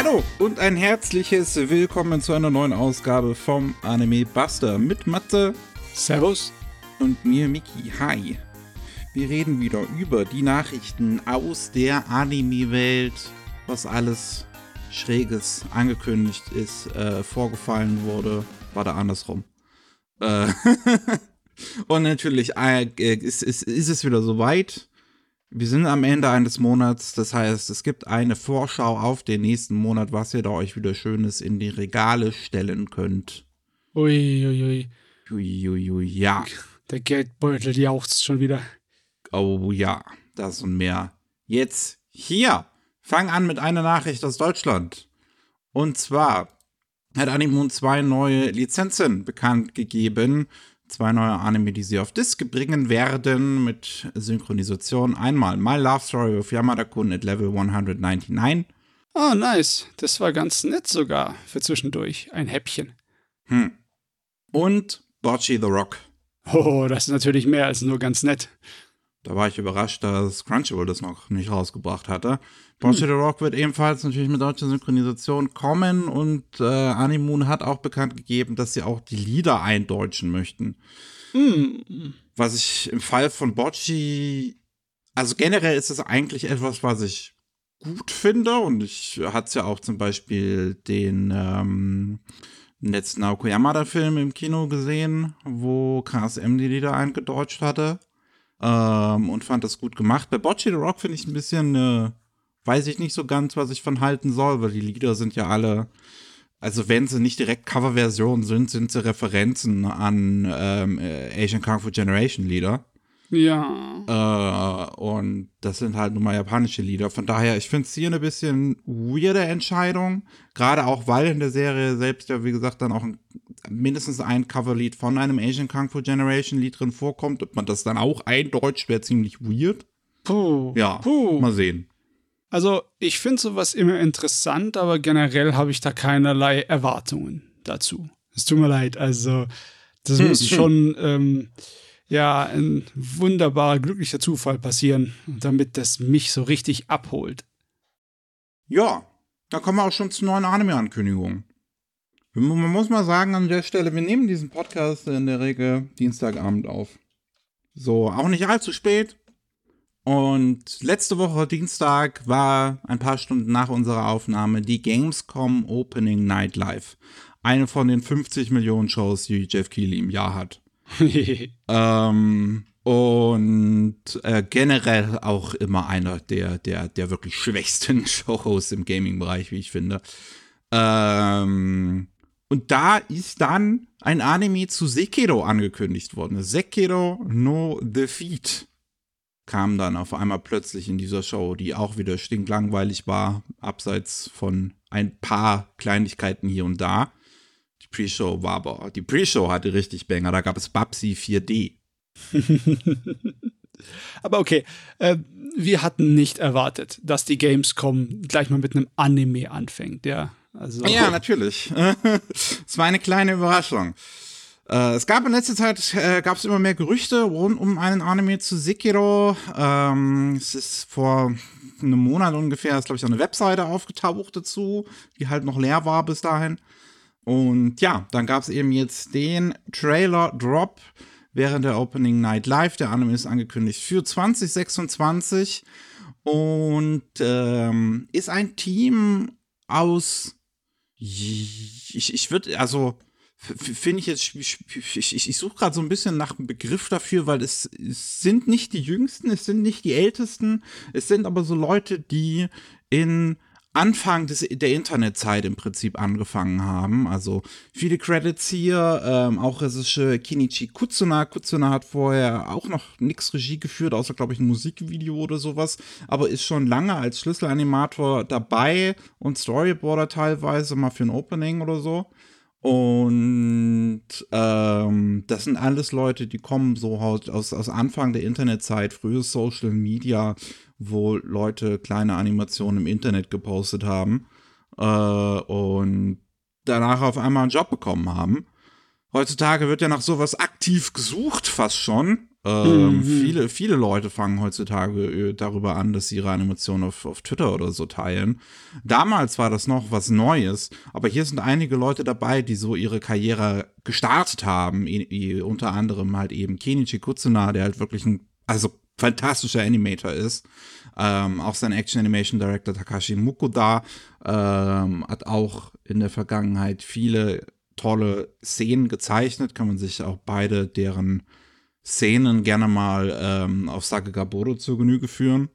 Hallo und ein herzliches Willkommen zu einer neuen Ausgabe vom Anime Buster mit Matze. Servus. Und mir, Miki. Hi. Wir reden wieder über die Nachrichten aus der Anime-Welt, was alles Schräges angekündigt ist, vorgefallen wurde. War da andersrum. Und natürlich ist es wieder soweit. Wir sind am Ende eines Monats, das heißt, es gibt eine Vorschau auf den nächsten Monat, was ihr da euch wieder Schönes in die Regale stellen könnt. Uiuiui. Uiuiui, ja. Der Geldbeutel jauchzt schon wieder. Oh ja, das und mehr. Jetzt hier. Fang an mit einer Nachricht aus Deutschland. Und zwar hat Animoon 2 neue Lizenzen bekannt gegeben. 2 neue Anime, die sie auf Disc bringen werden mit Synchronisation. Einmal My Love Story of Yamada-kun at Level 199. Oh, nice. Das war ganz nett sogar für zwischendurch. Ein Häppchen. Und Bocchi the Rock. Oh, das ist natürlich mehr als nur ganz nett. Da war ich überrascht, dass Crunchyroll das noch nicht rausgebracht hatte. Bocchi the Rock wird ebenfalls natürlich mit deutscher Synchronisation kommen und Animoon hat auch bekannt gegeben, dass sie auch die Lieder eindeutschen möchten. Was ich im Fall von Bocchi, also generell ist es eigentlich etwas, was ich gut finde und ich hatte es ja auch zum Beispiel den letzten Naoko Yamada-Film im Kino gesehen, wo KSM die Lieder eingedeutscht hatte. Und fand das gut gemacht. Bei Bocchi the Rock finde ich ein bisschen, weiß ich nicht so ganz, was ich von halten soll, weil die Lieder sind ja alle, also wenn sie nicht direkt Coverversionen sind sie Referenzen an Asian Kung Fu Generation Lieder. Ja. Und das sind halt nun mal japanische Lieder. Von daher, ich finde es hier eine bisschen weirde Entscheidung. Gerade auch, weil in der Serie selbst ja, wie gesagt, dann auch mindestens ein Coverlied von einem Asian Kung Fu Generation Lied drin vorkommt. Ob man das dann auch eindeutscht, wäre ziemlich weird. Mal sehen. Also, ich finde sowas immer interessant, aber generell habe ich da keinerlei Erwartungen dazu. Es tut mir leid, also das muss schon ein wunderbarer, glücklicher Zufall passieren, damit das mich so richtig abholt. Ja, da kommen wir auch schon zu neuen Anime-Ankündigungen. Man muss mal sagen an der Stelle, wir nehmen diesen Podcast in der Regel Dienstagabend auf. So, auch nicht allzu spät. Und letzte Woche Dienstag war ein paar Stunden nach unserer Aufnahme die Gamescom Opening Night Live. Eine von den 50 Millionen Shows, die Jeff Keighley im Jahr hat. Generell auch immer einer der wirklich schwächsten Shows im Gaming-Bereich, wie ich finde. Und da ist dann ein Anime zu Sekiro angekündigt worden. Sekiro no Defeat kam dann auf einmal plötzlich in dieser Show, die auch wieder stinklangweilig war, abseits von ein paar Kleinigkeiten hier und da. Die Pre-Show hatte richtig Banger, da gab es Babsi 4D. Aber okay, wir hatten nicht erwartet, dass die Gamescom gleich mal mit einem Anime anfängt, ja. Also. Ja, natürlich. Es war eine kleine Überraschung. Es gab in letzter Zeit immer mehr Gerüchte rund um einen Anime zu Sekiro. Es ist vor einem Monat ungefähr, ist glaube ich auch eine Webseite aufgetaucht dazu, die halt noch leer war bis dahin. Und ja, dann gab es eben jetzt den Trailer-Drop während der Opening Night Live. Der Anime ist angekündigt für 2026 und ist ein Team aus, ich suche gerade so ein bisschen nach einem Begriff dafür, weil es sind nicht die Jüngsten, es sind nicht die Ältesten, es sind aber so Leute, die in Anfang der Internetzeit im Prinzip angefangen haben. Also viele Credits hier, auch Regisseur Kenichi Kutsuna. Kutsuna hat vorher auch noch nix Regie geführt, außer, glaube ich, ein Musikvideo oder sowas, aber ist schon lange als Schlüsselanimator dabei und Storyboarder teilweise mal für ein Opening oder so. Und das sind alles Leute, die kommen so aus Anfang der Internetzeit, frühes Social Media, wo Leute kleine Animationen im Internet gepostet haben und danach auf einmal einen Job bekommen haben. Heutzutage wird ja nach sowas aktiv gesucht, fast schon. Viele Leute fangen heutzutage darüber an, dass sie ihre Animationen auf Twitter oder so teilen. Damals war das noch was Neues, aber hier sind einige Leute dabei, die so ihre Karriere gestartet haben. Unter anderem halt eben Kenichi Kutsuna, der halt wirklich ein fantastischer Animator ist. Auch sein Action Animation Director Takashi Mukoda hat auch in der Vergangenheit viele tolle Szenen gezeichnet. Kann man sich auch beide deren Szenen gerne mal auf Sakegaburo zur Genüge führen.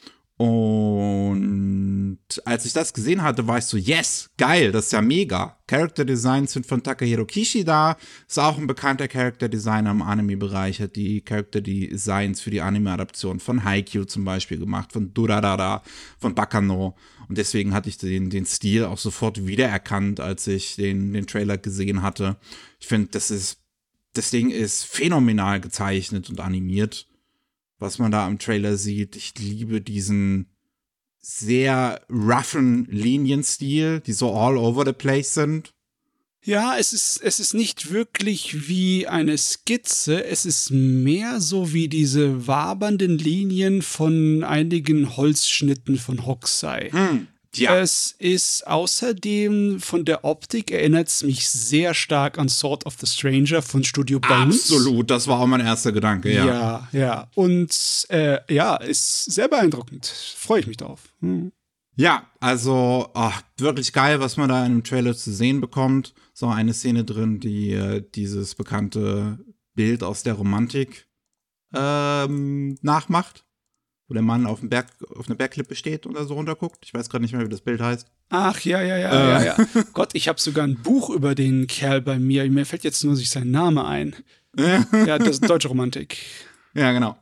Und als ich das gesehen hatte, war ich so, yes, geil, das ist ja mega. Character Designs sind von Takahiro Kishida, ist auch ein bekannter Character Designer im Anime-Bereich, hat die Character Designs für die Anime-Adaption von Haikyuu zum Beispiel gemacht, von Durarara, von Bakano. Und deswegen hatte ich den Stil auch sofort wiedererkannt, als ich den Trailer gesehen hatte. Ich finde, das Ding ist phänomenal gezeichnet und animiert, was man da im Trailer sieht. Ich liebe diesen sehr roughen Linienstil, die so all over the place sind. Ja, es ist nicht wirklich wie eine Skizze, es ist mehr so wie diese wabernden Linien von einigen Holzschnitten von Hokusai. Ja. Es ist außerdem von der Optik erinnert es mich sehr stark an Sword of the Stranger von Studio Bones. Absolut, das war auch mein erster Gedanke, ja. Ja. Und ist sehr beeindruckend. Freue ich mich drauf. Ja, also wirklich geil, was man da in dem Trailer zu sehen bekommt. So eine Szene drin, die dieses bekannte Bild aus der Romantik nachmacht. Wo der Mann auf einer Bergklippe steht und da so runterguckt. Ich weiß gerade nicht mehr, wie das Bild heißt. Ach, ja. Gott, ich habe sogar ein Buch über den Kerl bei mir. Mir fällt jetzt nur sein Name ein. Ja, das ist deutsche Romantik. Ja, genau.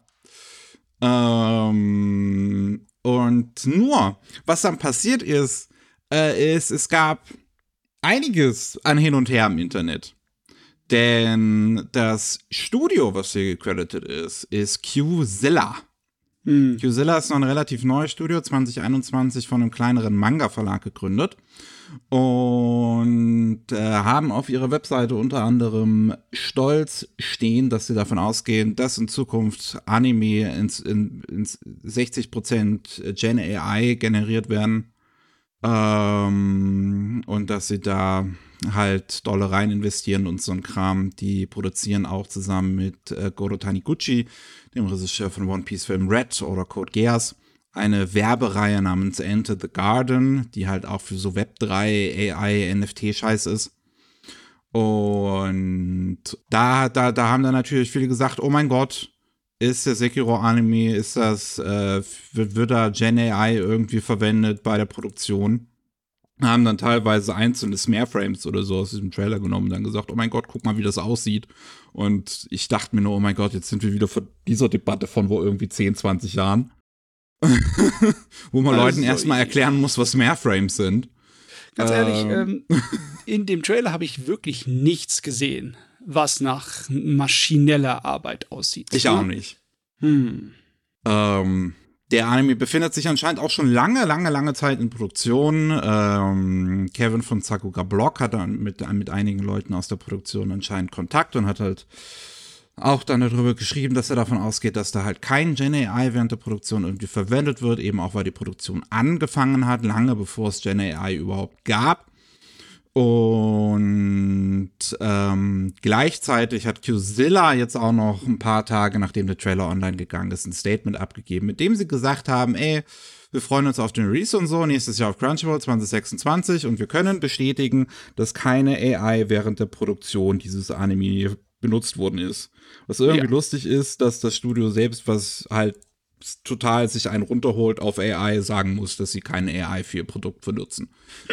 Und nur, was dann passiert ist, es gab einiges an Hin und Her im Internet. Denn das Studio, was hier gecredited ist Qzilla. Qzilla ist noch ein relativ neues Studio, 2021 von einem kleineren Manga-Verlag gegründet und haben auf ihrer Webseite unter anderem stolz stehen, dass sie davon ausgehen, dass in Zukunft Anime in 60% Gen AI generiert werden und dass sie da halt dolle rein investieren und so ein Kram. Die produzieren auch zusammen mit Goro Taniguchi, dem Regisseur von One Piece Film Red oder Code Geass, eine Werbereihe namens Enter the Garden, die halt auch für so Web3, AI, NFT-Scheiß ist. Und da haben dann natürlich viele gesagt, oh mein Gott, ist der Sekiro-Anime, wird da Gen AI irgendwie verwendet bei der Produktion? Haben dann teilweise einzelne Smareframes oder so aus diesem Trailer genommen und dann gesagt, oh mein Gott, guck mal, wie das aussieht. Und ich dachte mir nur, oh mein Gott, jetzt sind wir wieder vor dieser Debatte von wo irgendwie 10, 20 Jahren. Wo man Leuten erstmal erklären muss, was Smareframes sind. Ganz ehrlich, in dem Trailer habe ich wirklich nichts gesehen, was nach maschineller Arbeit aussieht. Ich auch nicht. Der Anime befindet sich anscheinend auch schon lange Zeit in Produktion. Kevin von Sakuga Block hat dann mit einigen Leuten aus der Produktion anscheinend Kontakt und hat halt auch dann darüber geschrieben, dass er davon ausgeht, dass da halt kein Gen AI während der Produktion irgendwie verwendet wird, eben auch weil die Produktion angefangen hat, lange bevor es Gen AI überhaupt gab. Und gleichzeitig hat Qzilla jetzt auch noch ein paar Tage, nachdem der Trailer online gegangen ist, ein Statement abgegeben, mit dem sie gesagt haben, wir freuen uns auf den Release und so, nächstes Jahr auf Crunchyroll 2026 und wir können bestätigen, dass keine AI während der Produktion dieses Anime benutzt worden ist. Was irgendwie lustig ist, dass das Studio selbst, was halt total sich einen runterholt auf AI, sagen muss, dass sie keine AI für ihr Produkt benutzen.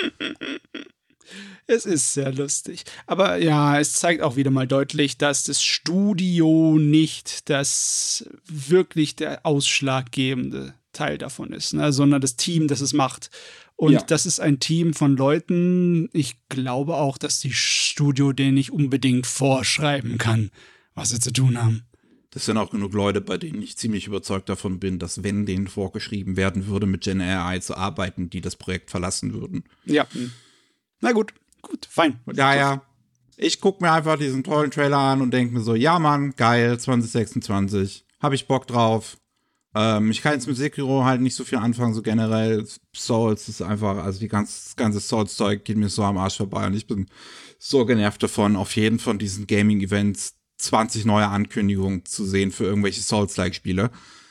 Es ist sehr lustig. Aber ja, es zeigt auch wieder mal deutlich, dass das Studio nicht das wirklich der ausschlaggebende Teil davon ist, ne, sondern das Team, das es macht. Und das ist ein Team von Leuten, ich glaube auch, dass die Studio denen nicht unbedingt vorschreiben kann, was sie zu tun haben. Das sind auch genug Leute, bei denen ich ziemlich überzeugt davon bin, dass wenn denen vorgeschrieben werden würde, mit Gen AI zu arbeiten, die das Projekt verlassen würden. Ja. Na gut, fein. Ja. Ich gucke mir einfach diesen tollen Trailer an und denke mir so, ja Mann, geil, 2026, habe ich Bock drauf. Ich kann jetzt mit Sekiro halt nicht so viel anfangen, so generell. Souls ist einfach, also das ganze Souls-Zeug geht mir so am Arsch vorbei und ich bin so genervt davon, auf jeden von diesen Gaming-Events 20 neue Ankündigungen zu sehen für irgendwelche Souls-like-Spiele.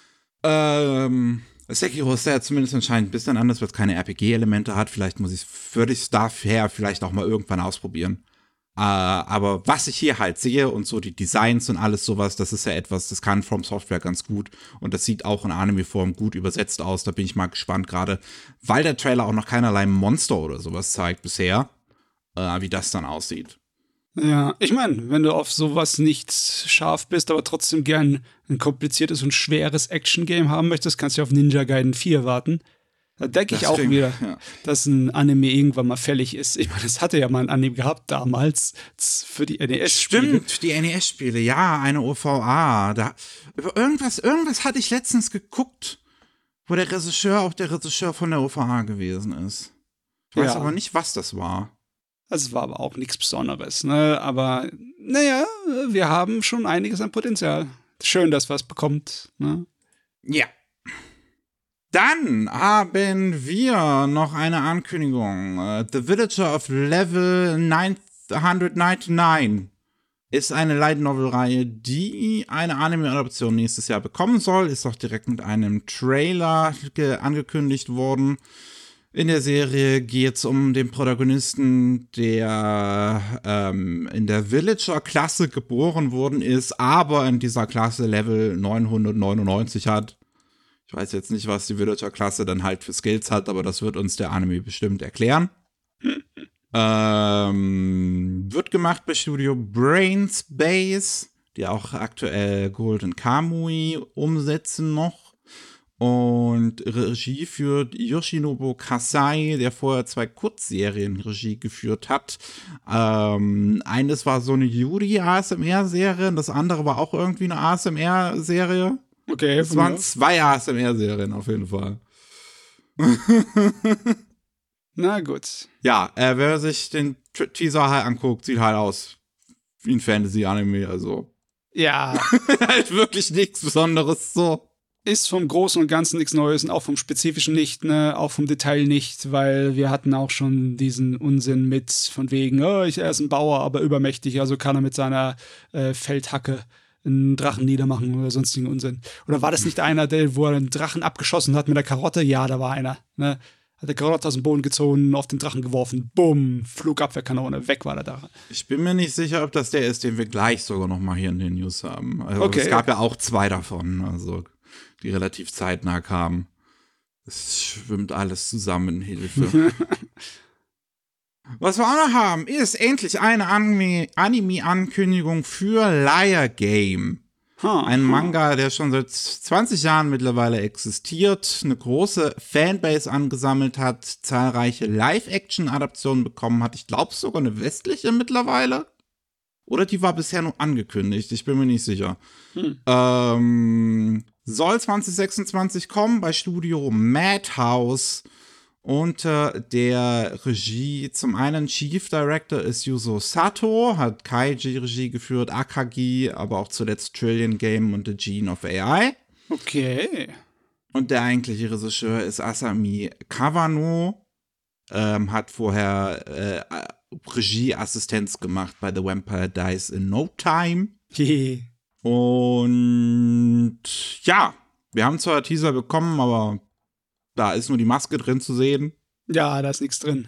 Sekiro ist ja zumindest anscheinend ein bisschen anders, weil es keine RPG-Elemente hat. Würde ich es daher vielleicht auch mal irgendwann ausprobieren. Aber was ich hier halt sehe und so die Designs und alles sowas, das ist ja etwas, das kann From Software ganz gut. Und das sieht auch in Anime-Form gut übersetzt aus. Da bin ich mal gespannt, gerade weil der Trailer auch noch keinerlei Monster oder sowas zeigt bisher, wie das dann aussieht. Ja, ich meine, wenn du auf sowas nicht scharf bist, aber trotzdem gern ein kompliziertes und schweres Action-Game haben möchtest, kannst du auf Ninja Gaiden 4 warten. Da denke ich auch wieder, dass ein Anime irgendwann mal fällig ist. Ich meine, es hatte ja mal ein Anime gehabt damals für die NES-Spiele. Stimmt, die NES-Spiele, ja, eine OVA. Irgendwas hatte ich letztens geguckt, wo der Regisseur auch der Regisseur von der OVA gewesen ist. Ich weiß aber nicht, was das war. Also es war aber auch nichts Besonderes, ne? Aber naja, wir haben schon einiges an Potenzial. Schön, dass was bekommt, ne? Ja. Dann haben wir noch eine Ankündigung. The Villager of Level 999 ist eine Light Novel-Reihe, die eine Anime-Adaption nächstes Jahr bekommen soll. Ist auch direkt mit einem Trailer angekündigt worden. In der Serie geht es um den Protagonisten, der in der Villager-Klasse geboren worden ist, aber in dieser Klasse Level 999 hat. Ich weiß jetzt nicht, was die Villager-Klasse dann halt für Skills hat, aber das wird uns der Anime bestimmt erklären. Wird gemacht bei Studio Brainspace, die auch aktuell Golden Kamui umsetzen noch. Und Regie führt Yoshinobu Kasai, der vorher 2 Kurzserien Regie geführt hat. Eines war so eine Yuri-ASMR-Serie und das andere war auch irgendwie eine ASMR-Serie. Okay. Es waren 2 ASMR-Serien auf jeden Fall. Na gut. Ja, wer sich den Teaser halt anguckt, sieht halt aus wie ein Fantasy-Anime, also. Ja. Halt wirklich nichts Besonderes, so. Ist vom Großen und Ganzen nichts Neues und auch vom Spezifischen nicht, ne, auch vom Detail nicht, weil wir hatten auch schon diesen Unsinn mit von wegen, er ist ein Bauer, aber übermächtig, also kann er mit seiner Feldhacke einen Drachen niedermachen oder sonstigen Unsinn. Oder war das nicht einer, wo er einen Drachen abgeschossen hat mit der Karotte? Ja, da war einer, ne. Hat der Karotte aus dem Boden gezogen, auf den Drachen geworfen, bumm, Flugabwehrkanone, weg war der Drache. Ich bin mir nicht sicher, ob das der ist, den wir gleich sogar noch mal hier in den News haben. Also okay, es gab ja auch 2 davon, also die relativ zeitnah kamen. Es schwimmt alles zusammen, Hilfe. Was wir auch noch haben, ist endlich eine Anime-Ankündigung für Liar Game. Ein Manga, der schon seit 20 Jahren mittlerweile existiert, eine große Fanbase angesammelt hat, zahlreiche Live-Action-Adaptionen bekommen hat. Ich glaube sogar eine westliche mittlerweile. Oder die war bisher nur angekündigt, ich bin mir nicht sicher. Soll 2026 kommen bei Studio Madhouse. Unter der Regie, zum einen Chief Director ist Yuzo Sato, hat Kaiji Regie geführt, Akagi, aber auch zuletzt Trillion Game und The Gene of AI. Okay. Und der eigentliche Regisseur ist Asami Kawano, hat vorher Regieassistenz gemacht bei The Vampire Dies in No Time. Und ja, wir haben zwar Teaser bekommen, aber da ist nur die Maske drin zu sehen. Ja, da ist nichts drin.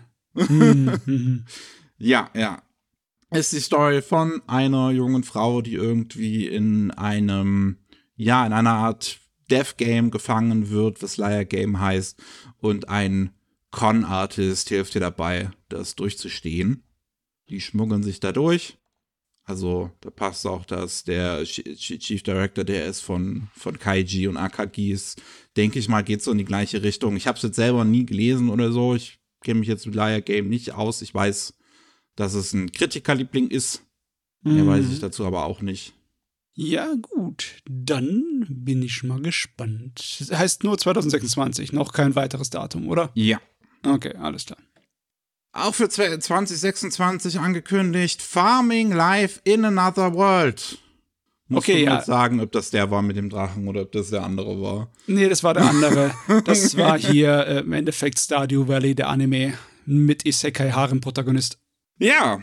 Ja. Ist die Story von einer jungen Frau, die irgendwie in einer Art Death Game gefangen wird, was Liar Game heißt, und ein Con-Artist hilft ihr dabei, das durchzustehen. Die schmuggeln sich da durch. Also, da passt auch, dass der Chief Director, der ist von Kaiji und Akagi ist, denke ich mal, geht so in die gleiche Richtung. Ich habe es jetzt selber nie gelesen oder so. Ich kenne mich jetzt mit Liar Game nicht aus. Ich weiß, dass es ein Kritikerliebling ist. Mehr weiß ich dazu aber auch nicht. Ja, gut. Dann bin ich mal gespannt. Das heißt nur 2026, noch kein weiteres Datum, oder? Ja. Okay, alles klar. Auch für 2026 angekündigt, Farming Life in Another World. Muss man jetzt sagen, ob das der war mit dem Drachen oder ob das der andere war. Nee, das war der andere. Das war hier im Endeffekt Stardew Valley, der Anime, mit Isekai-Harem-Protagonist. Ja,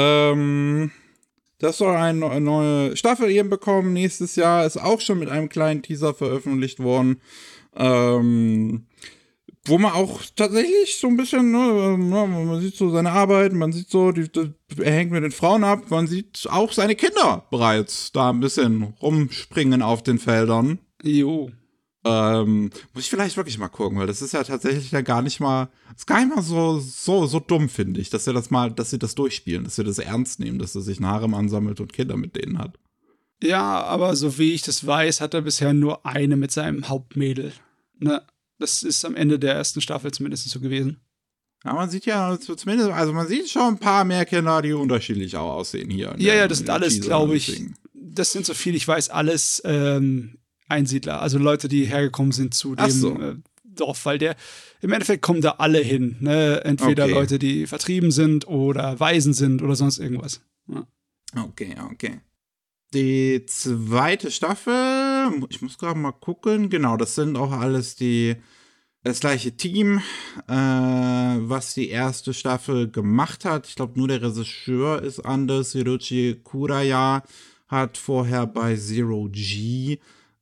das soll eine neue Staffel eben bekommen. Nächstes Jahr ist auch schon mit einem kleinen Teaser veröffentlicht worden. Wo man auch tatsächlich so ein bisschen, man sieht so seine Arbeit, man sieht so, er hängt mit den Frauen ab, man sieht auch seine Kinder bereits da ein bisschen rumspringen auf den Feldern. Jo. Muss ich vielleicht wirklich mal gucken, weil das ist ja tatsächlich ja gar nicht mal so dumm, finde ich, dass sie das durchspielen, dass sie das ernst nehmen, dass er sich einen Harem ansammelt und Kinder mit denen hat. Ja, aber so wie ich das weiß, hat er bisher nur eine mit seinem Hauptmädel. Ne? Das ist am Ende der ersten Staffel zumindest so gewesen. Ja, man sieht ja zumindest, also man sieht schon ein paar mehr Kinder, die unterschiedlich auch aussehen hier. Ja, das sind alles, glaube ich, das sind, so viel ich weiß, alles Einsiedler, also Leute, die hergekommen sind zu dem Dorf, weil im Endeffekt kommen da alle hin, ne? Entweder Leute, die vertrieben sind oder Waisen sind oder sonst irgendwas. Ja. Okay. Die zweite Staffel, ich muss gerade mal gucken, genau, das sind auch alles das gleiche Team, was die erste Staffel gemacht hat. Ich glaube, nur der Regisseur ist anders. Hiroshi Kuraya hat vorher bei Zero G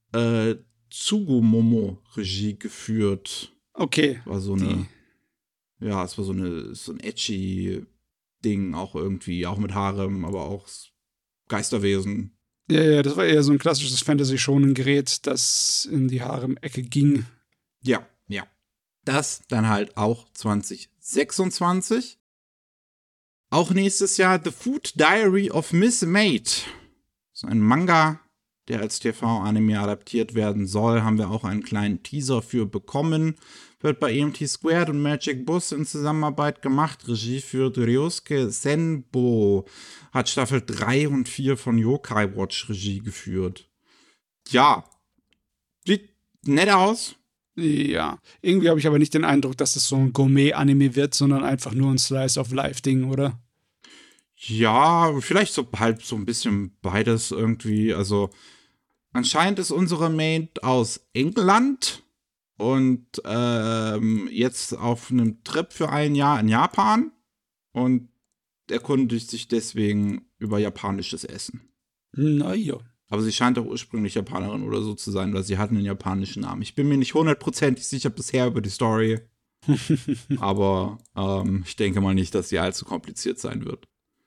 Tsugumomo Regie geführt. Okay. War so eine, es war so ein edgy Ding auch irgendwie, auch mit Harem, aber auch Geisterwesen. Ja, das war eher so ein klassisches Fantasy-Shonen-Gerät, das in die Harem-Ecke ging. Ja. Das dann halt auch 2026. Auch nächstes Jahr The Food Diary of Miss Maid. So ein Manga, der als TV-Anime adaptiert werden soll. Haben wir auch einen kleinen Teaser für bekommen. Wird bei EMT Squared und Magic Bus in Zusammenarbeit gemacht. Regie führt Ryosuke Senbo. Hat Staffel 3 und 4 von Yokai Watch Regie geführt. Ja. Sieht nett aus. Ja, irgendwie habe ich aber nicht den Eindruck, dass das so ein Gourmet-Anime wird, sondern einfach nur ein Slice-of-Life-Ding, oder? Ja, vielleicht so halb so ein bisschen beides irgendwie. Also anscheinend ist unsere Maid aus England und jetzt auf einem Trip für ein Jahr in Japan und erkundigt sich deswegen über japanisches Essen. Naja. Aber sie scheint auch ursprünglich Japanerin oder so zu sein, weil sie hat einen japanischen Namen. Ich bin mir nicht 100% sicher bisher über die Story. Aber ich denke mal nicht, dass sie allzu kompliziert sein wird.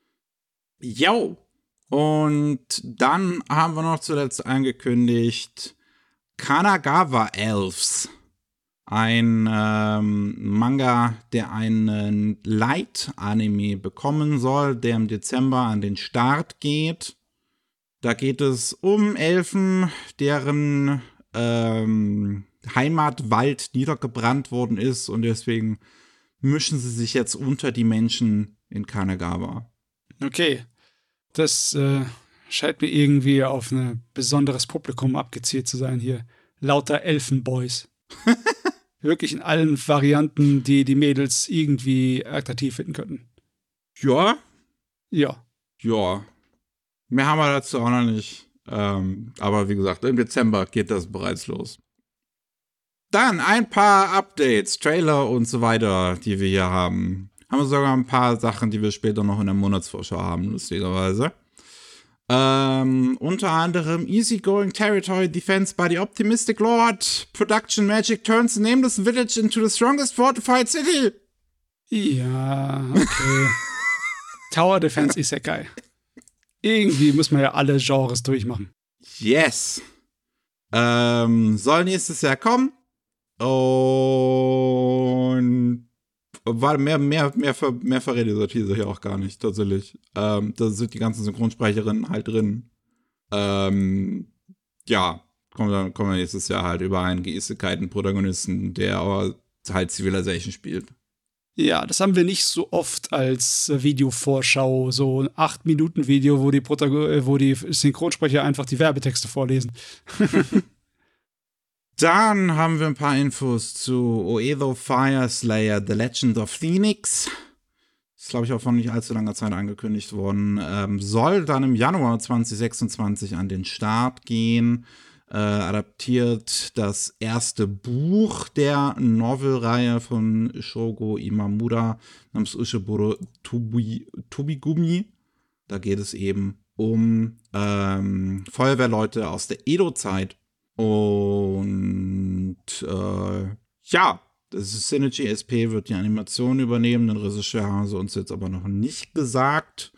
Jo! Und dann haben wir noch zuletzt angekündigt Kanagawa Elves. Ein Manga, der einen Light-Anime bekommen soll, der im Dezember an den Start geht. Da geht es um Elfen, deren Heimatwald niedergebrannt worden ist und deswegen mischen sie sich jetzt unter die Menschen in Kanagawa. Okay, das scheint mir irgendwie auf ein besonderes Publikum abgezielt zu sein hier. Lauter Elfenboys. Wirklich in allen Varianten, die die Mädels irgendwie attraktiv finden könnten. Ja. Ja. Mehr haben wir dazu auch noch nicht. Aber wie gesagt, im Dezember geht das bereits los. Dann ein paar Updates, Trailer und so weiter, die wir hier haben. Haben wir sogar ein paar Sachen, die wir später noch in der Monatsvorschau haben, lustigerweise. Unter anderem Easygoing Territory Defense by the Optimistic Lord. Production Magic turns the nameless village into the strongest fortified city. Ja, okay. Tower Defense Isekai. Irgendwie muss man ja alle Genres durchmachen. Yes. Soll nächstes Jahr kommen. Und mehr verrät dieser Teaser hier auch gar nicht, tatsächlich. Da sind die ganzen Synchronsprecherinnen halt drin. Ja, kommen wir nächstes Jahr halt über einen geistigkeiten Protagonisten, der aber halt Civilization spielt. Ja, das haben wir nicht so oft als Videovorschau, so ein 8-Minuten-Video, wo die Synchronsprecher einfach die Werbetexte vorlesen. Dann haben wir ein paar Infos zu Oedo Fire Slayer The Legend of Phoenix. ist, glaube ich, auch vor nicht allzu langer Zeit angekündigt worden. Soll dann im Januar 2026 an den Start gehen. Adaptiert das erste Buch der Novelreihe von Shogo Imamura namens Ushiburo Tobigumi. Da geht es eben um Feuerwehrleute aus der Edo-Zeit. Und das ist Synergy SP wird die Animation übernehmen. Den Regisseur haben sie uns jetzt aber noch nicht gesagt.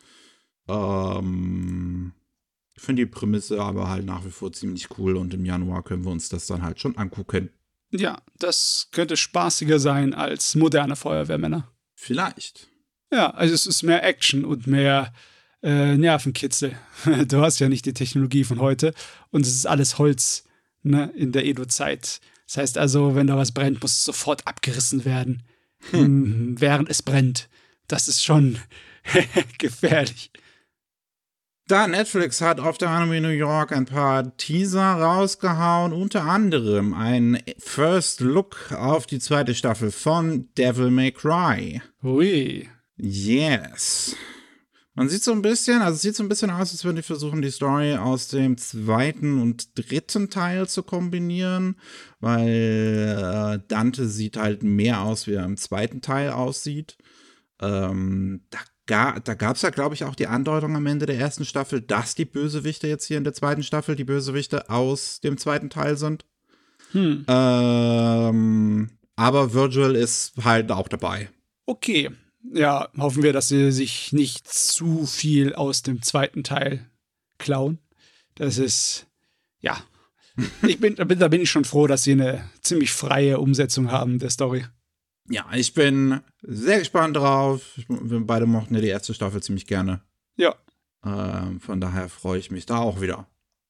Ich finde die Prämisse aber halt nach wie vor ziemlich cool und im Januar können wir uns das dann halt schon angucken. Ja, das könnte spaßiger sein als moderne Feuerwehrmänner. Vielleicht. Ja, also es ist mehr Action und mehr Nervenkitzel. Du hast ja nicht die Technologie von heute und es ist alles Holz, ne, in der Edo-Zeit. Das heißt also, wenn da was brennt, muss es sofort abgerissen werden, während es brennt. Das ist schon gefährlich. Da Netflix hat auf der Anime New York ein paar Teaser rausgehauen, unter anderem ein First Look auf die zweite Staffel von Devil May Cry. Ui. Yes. Man sieht so ein bisschen, also es sieht so ein bisschen aus, als würden die versuchen, die Story aus dem zweiten und dritten Teil zu kombinieren, weil Dante sieht halt mehr aus, wie er im zweiten Teil aussieht. Da gab es ja, glaube ich, auch die Andeutung am Ende der ersten Staffel, dass die Bösewichte jetzt hier in der zweiten Staffel die Bösewichte aus dem zweiten Teil sind. Aber Virgil ist halt auch dabei. Okay. Ja, hoffen wir, dass sie sich nicht zu viel aus dem zweiten Teil klauen. Das ist, ja. Da bin ich schon froh, dass sie eine ziemlich freie Umsetzung haben der Story. Ja, ich bin sehr gespannt drauf. Wir beide mochten ja die erste Staffel ziemlich gerne. Ja. Von daher freue ich mich da auch wieder.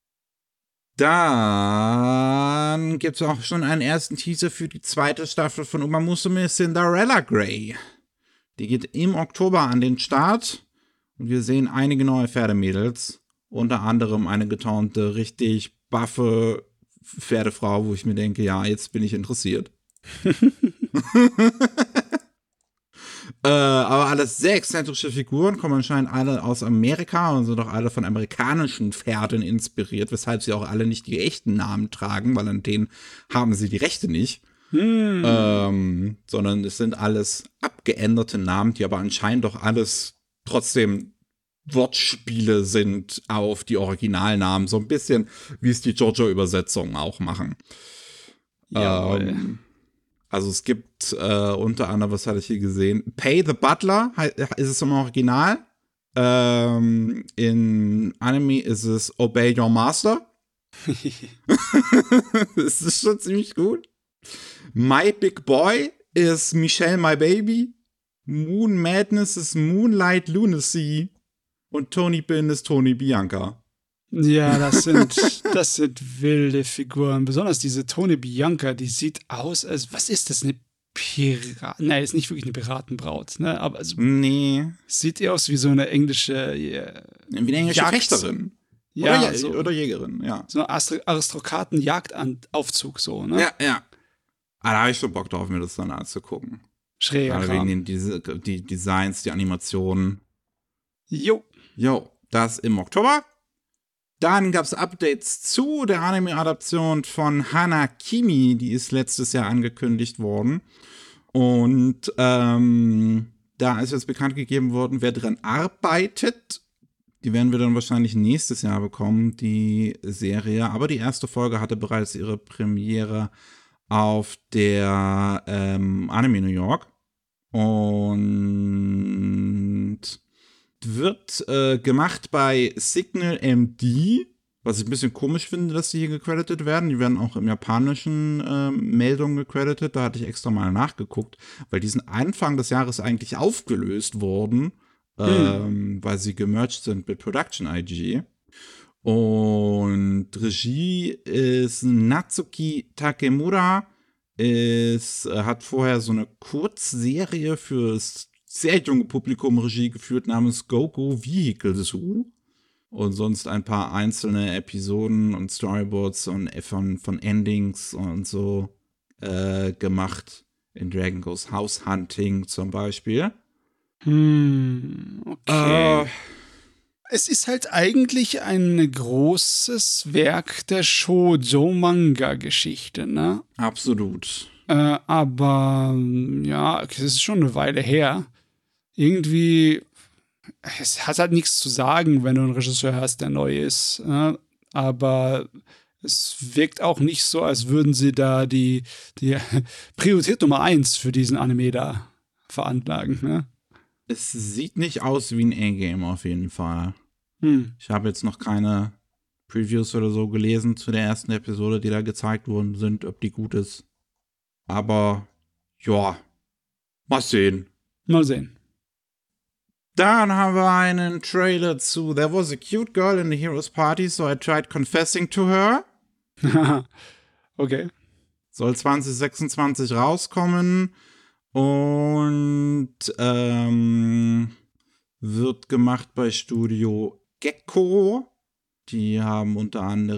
Dann gibt es auch schon einen ersten Teaser für die zweite Staffel von Uma Musume Cinderella Grey. Die geht im Oktober an den Start und wir sehen einige neue Pferdemädels. Unter anderem eine getaunte, richtig buffe Pferdefrau, wo ich mir denke, ja, jetzt bin ich interessiert. Aber alles sehr exzentrische Figuren, kommen anscheinend alle aus Amerika und sind auch alle von amerikanischen Pferden inspiriert, weshalb sie auch alle nicht die echten Namen tragen, weil an denen haben sie die Rechte nicht. Sondern es sind alles abgeänderte Namen, die aber anscheinend doch alles trotzdem Wortspiele sind auf die Originalnamen. So ein bisschen, wie es die JoJo-Übersetzungen auch machen. Also es gibt unter anderem, was hatte ich hier gesehen? Pay the Butler ist es im Original. In Anime ist es Obey Your Master. Das ist schon ziemlich gut. My Big Boy ist Michelle My Baby. Moon Madness ist Moonlight Lunacy. Und Tony Bin ist Tony Bianca. Ja, das sind wilde Figuren. Besonders diese Tony Bianca, die sieht aus als, was ist das, eine Piraten? Nein, ist nicht wirklich eine Piratenbraut, ne? Aber also, nee. Sieht eher aus wie so eine englische wie eine englische Fechterin. Ja, oder Jägerin, ja. So eine Aristokraten-Jagdaufzug, so, ne? Ja. Aber da habe ich schon Bock drauf, mir das dann anzugucken. Schräger Gerade Kram. wegen die Designs, die Animationen. Jo, das im Oktober. Dann gab es Updates zu der Anime-Adaption von Hanakimi, die ist letztes Jahr angekündigt worden. Und da ist jetzt bekannt gegeben worden, wer dran arbeitet. Die werden wir dann wahrscheinlich nächstes Jahr bekommen, die Serie. Aber die erste Folge hatte bereits ihre Premiere auf der Anime New York. Und wird gemacht bei Signal MD, was ich ein bisschen komisch finde, dass die hier gecredited werden. Die werden auch im japanischen Meldungen gecredited. Da hatte ich extra mal nachgeguckt, weil die sind Anfang des Jahres eigentlich aufgelöst worden, weil sie gemerged sind mit Production IG. Und Regie ist Natsuki Takemura. Hat vorher so eine Kurzserie fürs sehr junge Publikum Regie geführt namens Go-Go Vehicle Zoo. Und sonst ein paar einzelne Episoden und Storyboards und von Endings und so gemacht. In Dragon Goes House Hunting zum Beispiel. Okay. Es ist halt eigentlich ein großes Werk der Shoujo-Manga-Geschichte, ne? Absolut. Aber ja, es ist schon eine Weile her. Irgendwie, es hat halt nichts zu sagen, wenn du einen Regisseur hast, der neu ist. Ne? Aber es wirkt auch nicht so, als würden sie da die Priorität Nummer 1 für diesen Anime da veranlagen. Ne? Es sieht nicht aus wie ein A-Game auf jeden Fall. Ich habe jetzt noch keine Previews oder so gelesen zu der ersten Episode, die da gezeigt worden sind, ob die gut ist. Aber ja, mal sehen. Mal sehen. Dann haben wir einen Trailer zu There was a cute girl in the hero's party, so I tried confessing to her. Okay. Soll 2026 rauskommen und wird gemacht bei Studio Gecko. Die haben unter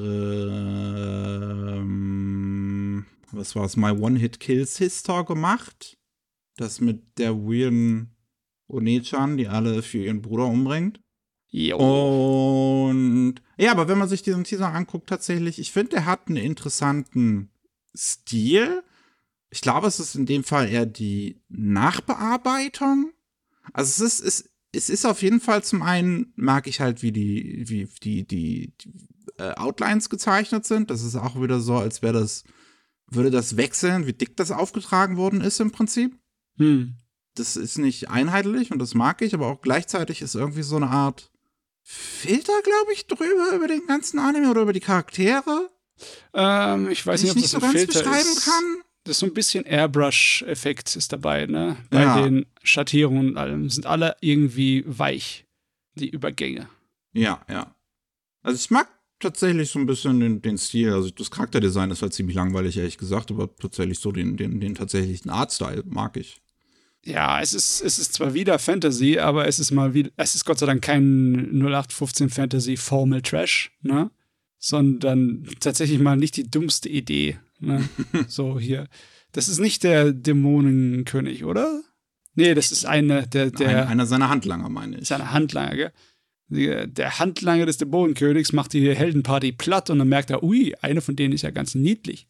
anderem was war's, My One-Hit Kill Sister gemacht. Das mit der weirden One-chan, die alle für ihren Bruder umbringt. Jo. Und ja, aber wenn man sich diesen Teaser anguckt, tatsächlich, ich finde, der hat einen interessanten Stil. Ich glaube, es ist in dem Fall eher die Nachbearbeitung. Also es ist auf jeden Fall, zum einen mag ich halt, wie die Outlines gezeichnet sind. Das ist auch wieder so, als würde das wechseln, wie dick das aufgetragen worden ist im Prinzip. Das ist nicht einheitlich und das mag ich, aber auch gleichzeitig ist irgendwie so eine Art Filter, glaube ich, drüber, über den ganzen Anime oder über die Charaktere. Ich weiß nicht, ob das so ein ganz Filter beschreiben ist. kann. Das ist so ein bisschen Airbrush-Effekt ist dabei, ne? Bei den Schattierungen und allem sind alle irgendwie weich, die Übergänge. Ja. Also ich mag tatsächlich so ein bisschen den Stil. Also das Charakterdesign ist halt ziemlich langweilig, ehrlich gesagt, aber tatsächlich so den tatsächlichen Artstyle mag ich. Ja, es ist zwar wieder Fantasy, aber es ist Gott sei Dank kein 0815 Fantasy Formal Trash, ne? Sondern tatsächlich mal nicht die dummste Idee, ne? So hier. Das ist nicht der Dämonenkönig, oder? Nee, das ist einer seiner Handlanger, meine ich. Seiner Handlanger, gell? Der Handlanger des Dämonenkönigs macht die Heldenparty platt und dann merkt er, ui, eine von denen ist ja ganz niedlich.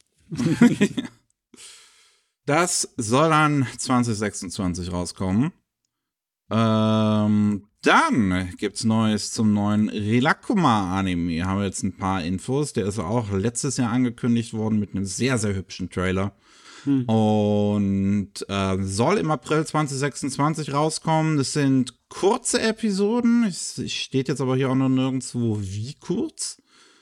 Das soll dann 2026 rauskommen. Dann gibt's Neues zum neuen Rilakkuma-Anime. Haben wir jetzt ein paar Infos. Der ist auch letztes Jahr angekündigt worden mit einem sehr, sehr hübschen Trailer. Und soll im April 2026 rauskommen. Das sind kurze Episoden. Es steht jetzt aber hier auch noch nirgendwo wie kurz.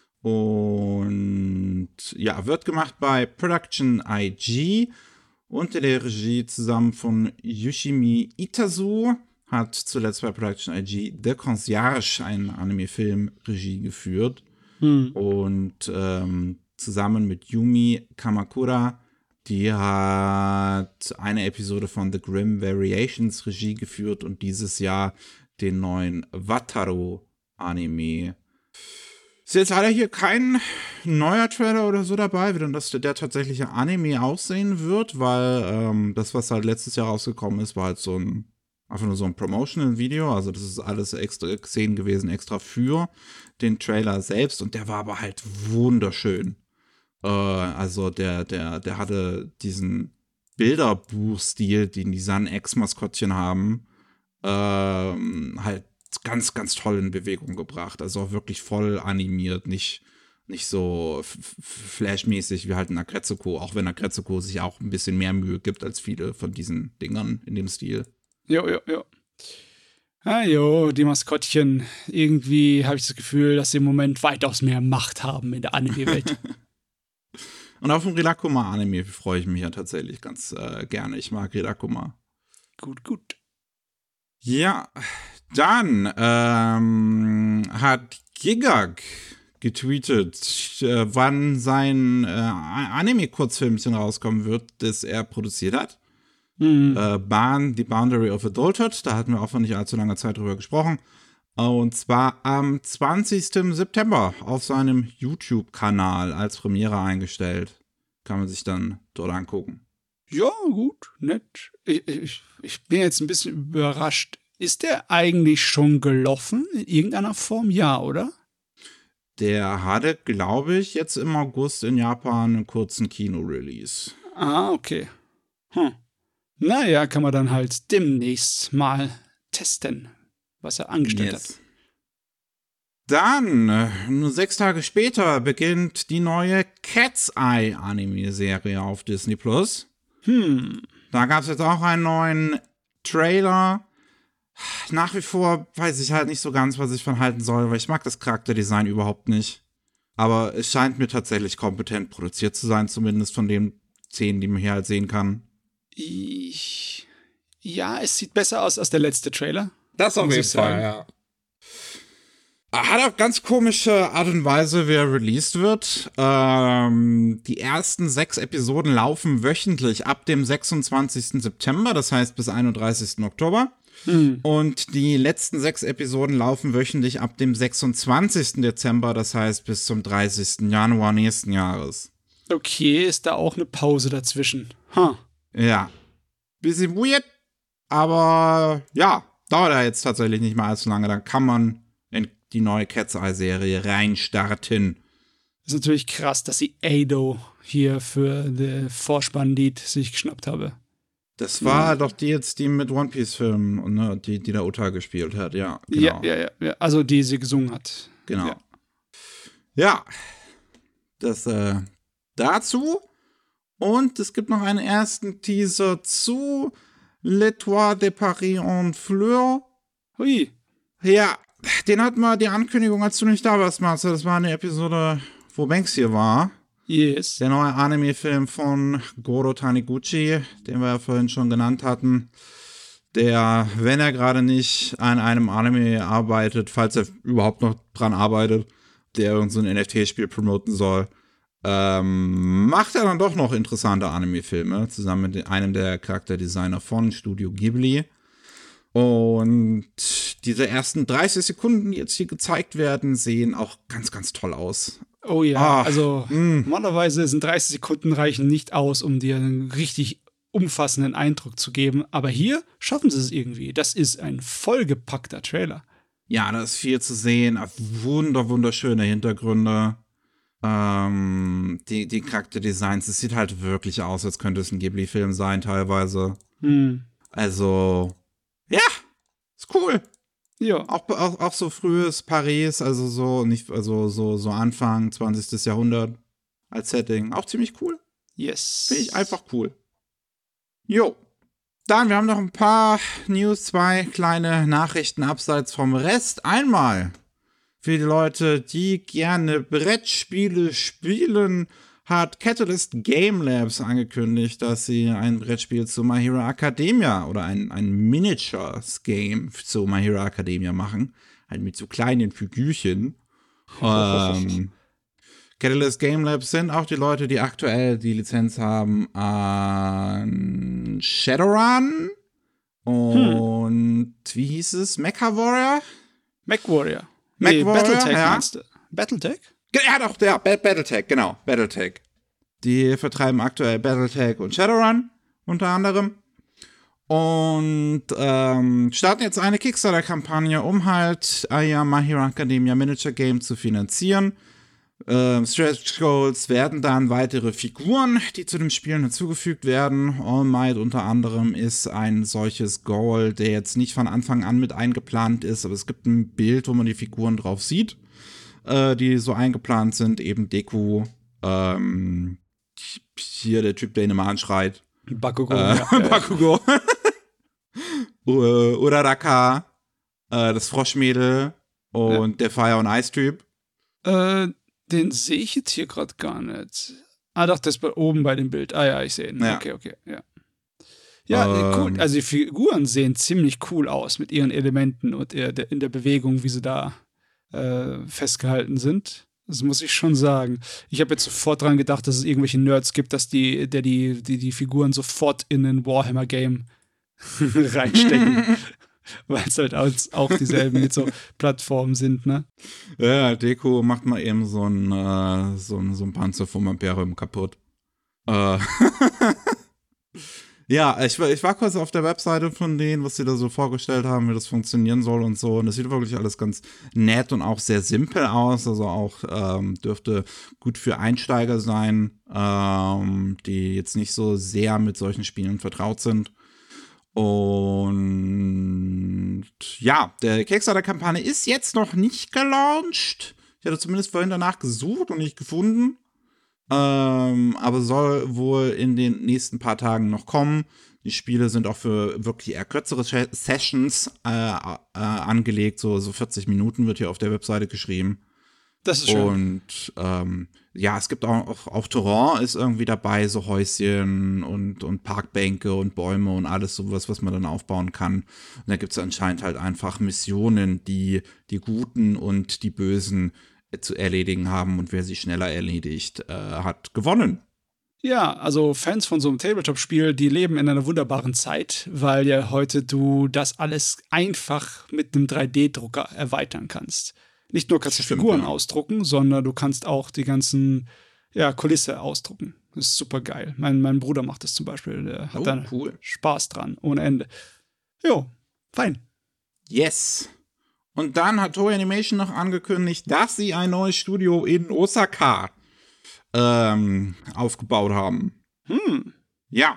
Und ja, wird gemacht bei Production IG unter der Regie zusammen von Yoshimi Itazu. Hat zuletzt bei Production IG The Concierge, einen Anime-Film, Regie geführt. Und zusammen mit Yumi Kamakura, die hat eine Episode von The Grim Variations Regie geführt und dieses Jahr den neuen Wataru-Anime. Ist jetzt leider hier kein neuer Trailer oder so dabei, wie dann der tatsächliche Anime aussehen wird, weil das, was halt letztes Jahr rausgekommen ist, war halt einfach nur so ein Promotional-Video. Also das ist alles extra Szenen gewesen, extra für den Trailer selbst. Und der war aber halt wunderschön. Also der hatte diesen Bilderbuch-Stil, den die Sun-X-Maskottchen haben, halt ganz, ganz toll in Bewegung gebracht. Also auch wirklich voll animiert, nicht so flashmäßig wie halt ein Aggretsuko, auch wenn Aggretsuko sich auch ein bisschen mehr Mühe gibt als viele von diesen Dingern in dem Stil. Jo. Die Maskottchen. Irgendwie habe ich das Gefühl, dass sie im Moment weitaus mehr Macht haben in der Anime-Welt. Und auf den Rilakkuma-Anime freue ich mich ja tatsächlich ganz gerne. Ich mag Rilakkuma. Gut. Ja, dann hat Gigak getweetet, wann sein Anime-Kurzfilmchen rauskommen wird, das er produziert hat. The Boundary of Adulthood, da hatten wir auch vor nicht allzu langer Zeit drüber gesprochen. Und zwar am 20. September auf seinem YouTube-Kanal als Premiere eingestellt. Kann man sich dann dort angucken. Ja, gut, nett. Ich bin jetzt ein bisschen überrascht. ist der eigentlich schon gelaufen in irgendeiner Form? Ja, oder? Der hatte, glaube ich, jetzt im August in Japan einen kurzen Kino-Release. Ah, okay. Naja, kann man dann halt demnächst mal testen, was er angestellt hat. Dann, nur 6 Tage später, beginnt die neue Cat's Eye Anime-Serie auf Disney+. Da gab es jetzt auch einen neuen Trailer. Nach wie vor weiß ich halt nicht so ganz, was ich von halten soll, weil ich mag das Charakterdesign überhaupt nicht. Aber es scheint mir tatsächlich kompetent produziert zu sein, zumindest von den Szenen, die man hier halt sehen kann. Ja, es sieht besser aus als der letzte Trailer. Das auf jeden Fall, ja. Hat auf ganz komische Art und Weise, wie er released wird. Die ersten 6 Episoden laufen wöchentlich ab dem 26. September, das heißt bis 31. Oktober. Und die letzten 6 Episoden laufen wöchentlich ab dem 26. Dezember, das heißt bis zum 30. Januar nächsten Jahres. Okay, ist da auch eine Pause dazwischen. Ja. Bisschen weird, aber ja, dauert ja jetzt tatsächlich nicht mal allzu lange. Dann kann man in die neue Cat's Eye-Serie reinstarten. Das ist natürlich krass, dass sie Ado hier für das Vorspannlied sich geschnappt habe. Das war doch die mit One Piece-Filmen, ne, die der Uta gespielt hat, ja. Genau. Ja. Also die sie gesungen hat. Genau. Ja. Das dazu. Und es gibt noch einen ersten Teaser zu L'Étoile de Paris en Fleur. Hui. Ja, den hatten wir die Ankündigung, als du nicht da warst, Marcel. Das war eine Episode, wo Banks hier war. Yes. Der neue Anime-Film von Goro Taniguchi, den wir ja vorhin schon genannt hatten. Der, wenn er gerade nicht an einem Anime arbeitet, falls er überhaupt noch dran arbeitet, der irgend so ein NFT-Spiel promoten soll, macht er dann doch noch interessante Anime-Filme, zusammen mit einem der Charakterdesigner von Studio Ghibli. Und diese ersten 30 Sekunden, die jetzt hier gezeigt werden, sehen auch ganz, ganz toll aus. Oh ja, also normalerweise sind 30 Sekunden reichen nicht aus, um dir einen richtig umfassenden Eindruck zu geben. Aber hier schaffen sie es irgendwie. Das ist ein vollgepackter Trailer. Ja, da ist viel zu sehen. Wunderschöne Hintergründe. Die Charakterdesigns, es sieht halt wirklich aus, als könnte es ein Ghibli-Film sein, teilweise. Also, ja, ist cool. Ja. Auch so frühes Paris, also so Anfang 20. Jahrhundert als Setting. Auch ziemlich cool. Yes. Finde ich einfach cool. Jo. Dann, wir haben noch ein paar News, 2 kleine Nachrichten abseits vom Rest. Einmal für die Leute, die gerne Brettspiele spielen, hat Catalyst Game Labs angekündigt, dass sie ein Brettspiel zu My Hero Academia oder ein Miniatures-Game zu My Hero Academia machen. Halt mit so kleinen Figürchen. Catalyst Game Labs sind auch die Leute, die aktuell die Lizenz haben an Shadowrun und wie hieß es? MechWarrior? MechWarrior. Battletech, ja. Meinst du? Battletech? Ja, doch, ja, Battletech, genau, Battletech. Die vertreiben aktuell Battletech und Shadowrun, unter anderem. Und starten jetzt eine Kickstarter-Kampagne, um halt My Hero Academia Miniature Game zu finanzieren. Stretch Goals werden dann weitere Figuren, die zu dem Spiel hinzugefügt werden. All Might unter anderem ist ein solches Goal, der jetzt nicht von Anfang an mit eingeplant ist, aber es gibt ein Bild, wo man die Figuren drauf sieht, die so eingeplant sind. Eben Deku, hier der Typ, der ihn immer anschreit. Bakugo. Bakugo. Uraraka, das Froschmädel und der Fire- und Ice-Typ. Den sehe ich jetzt hier gerade gar nicht. Ah, doch, das ist oben bei dem Bild. Ah ja, ich sehe ihn. Ja. Okay, ja. Ja, cool. Also die Figuren sehen ziemlich cool aus mit ihren Elementen und in der Bewegung, wie sie da festgehalten sind. Das muss ich schon sagen. Ich habe jetzt sofort dran gedacht, dass es irgendwelche Nerds gibt, dass die Figuren sofort in ein Warhammer-Game reinstecken. Weil es halt auch dieselben mit so Plattformen sind, ne? Ja, Deko macht mal eben so ein Panzer vom Imperium kaputt. Ja, ich war kurz auf der Webseite von denen, was sie da so vorgestellt haben, wie das funktionieren soll und so. Und das sieht wirklich alles ganz nett und auch sehr simpel aus. Also auch dürfte gut für Einsteiger sein, die jetzt nicht so sehr mit solchen Spielen vertraut sind. Und ja, der Kickstarter-Kampagne ist jetzt noch nicht gelauncht. Ich hatte zumindest vorhin danach gesucht und nicht gefunden. Aber soll wohl in den nächsten paar Tagen noch kommen. Die Spiele sind auch für wirklich eher kürzere Sessions angelegt. So 40 Minuten wird hier auf der Webseite geschrieben. Das ist schön. Und ja, es gibt auch Terrain ist irgendwie dabei, so Häuschen und Parkbänke und Bäume und alles sowas, was man dann aufbauen kann. Und da gibt es anscheinend halt einfach Missionen, die Guten und die Bösen zu erledigen haben, und wer sie schneller erledigt, hat gewonnen. Ja, also Fans von so einem Tabletop-Spiel, die leben in einer wunderbaren Zeit, weil ja heute du das alles einfach mit einem 3D-Drucker erweitern kannst. Nicht nur kannst du Figuren ausdrucken, sondern du kannst auch die ganzen Kulisse ausdrucken. Das ist super geil. Mein Bruder macht das zum Beispiel. Der hat da Spaß dran, ohne Ende. Jo, fein. Yes. Und dann hat Toei Animation noch angekündigt, dass sie ein neues Studio in Osaka aufgebaut haben. Ja.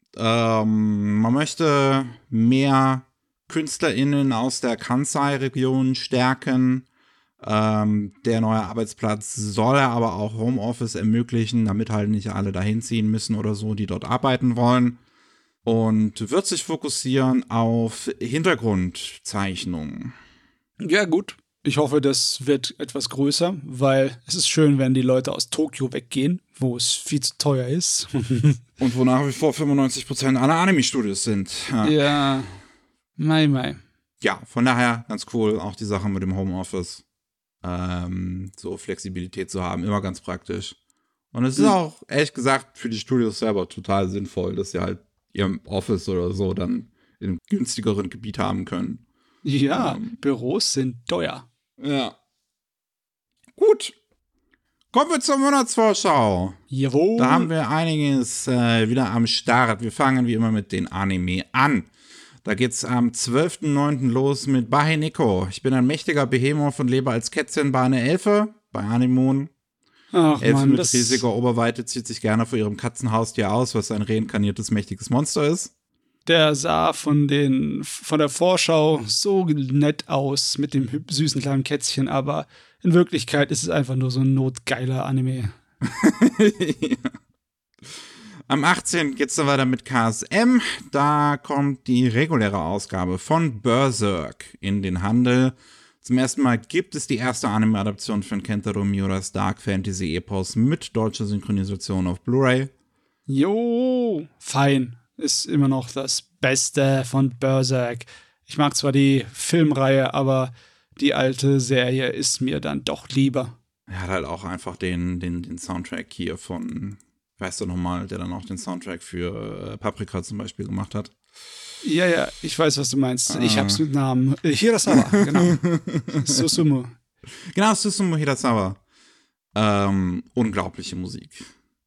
Man möchte mehr KünstlerInnen aus der Kansai-Region stärken. Der neue Arbeitsplatz soll aber auch Homeoffice ermöglichen, damit halt nicht alle dahin ziehen müssen oder so, die dort arbeiten wollen. Und wird sich fokussieren auf Hintergrundzeichnungen. Ja, gut. Ich hoffe, das wird etwas größer, weil es ist schön, wenn die Leute aus Tokio weggehen, wo es viel zu teuer ist. Und wo nach wie vor 95% aller Anime-Studios sind. Ja. Mai. Ja, von daher ganz cool, auch die Sache mit dem Homeoffice. So Flexibilität zu haben, immer ganz praktisch. Und es ist auch, ehrlich gesagt, für die Studios selber total sinnvoll, dass sie halt ihr Office oder so dann in einem günstigeren Gebiet haben können. Ja, Büros sind teuer. Ja. Gut. Kommen wir zur Monatsvorschau. Jawohl. Da haben wir einiges wieder am Start. Wir fangen wie immer mit den Anime an. Da geht's am 12.09. los mit Baheneko. Ich bin ein mächtiger Behemoth und lebe als Kätzchen bei einer Elfe, bei Animoon. Ach, Elfe Mann, mit riesiger Oberweite zieht sich gerne vor ihrem Katzenhaustier aus, was ein reinkarniertes, mächtiges Monster ist. Der sah von der Vorschau so nett aus mit dem süßen kleinen Kätzchen, aber in Wirklichkeit ist es einfach nur so ein notgeiler Anime. Ja. Am 18. geht's dann weiter mit KSM. Da kommt die reguläre Ausgabe von Berserk in den Handel. Zum ersten Mal gibt es die erste Anime-Adaption von Kentaro Miuras Dark Fantasy-Epos mit deutscher Synchronisation auf Blu-ray. Jo, fein. Ist immer noch das Beste von Berserk. Ich mag zwar die Filmreihe, aber die alte Serie ist mir dann doch lieber. Er hat halt auch einfach den Soundtrack hier von, weißt du nochmal, der dann auch den Soundtrack für Paprika zum Beispiel gemacht hat. Ja, ich weiß, was du meinst. Ich hab's mit Namen. Hirasawa, genau. Susumu. Genau, Susumu Hirasawa. Unglaubliche Musik.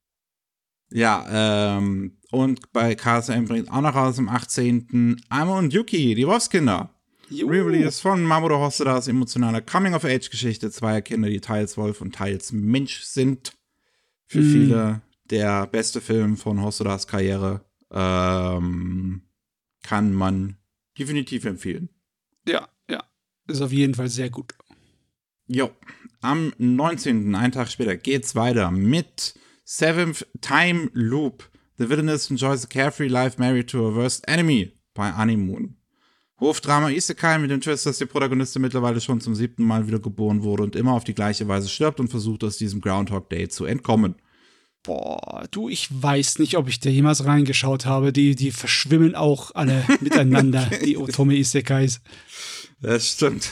Ja, und bei KSM bringt auch noch raus am 18. Amo und Yuki, die Wolfskinder. Re-Release von Mamoru Hosodas emotionaler Coming-of-Age-Geschichte zweier Kinder, die teils Wolf und teils Mensch sind. Für viele der beste Film von Hosodas Karriere. Kann man definitiv empfehlen. Ja. Ist auf jeden Fall sehr gut. Jo. Am 19., einen Tag später, geht's weiter mit Seventh Time Loop. The Villainess enjoys a carefree life married to a worst enemy bei Animoon. Hofdrama Isekai mit dem Twist, dass die Protagonistin mittlerweile schon zum 7. Mal wieder geboren wurde und immer auf die gleiche Weise stirbt und versucht, aus diesem Groundhog Day zu entkommen. Boah, du, ich weiß nicht, ob ich da jemals reingeschaut habe. Die verschwimmen auch alle miteinander, die Otome Isekais. Das stimmt.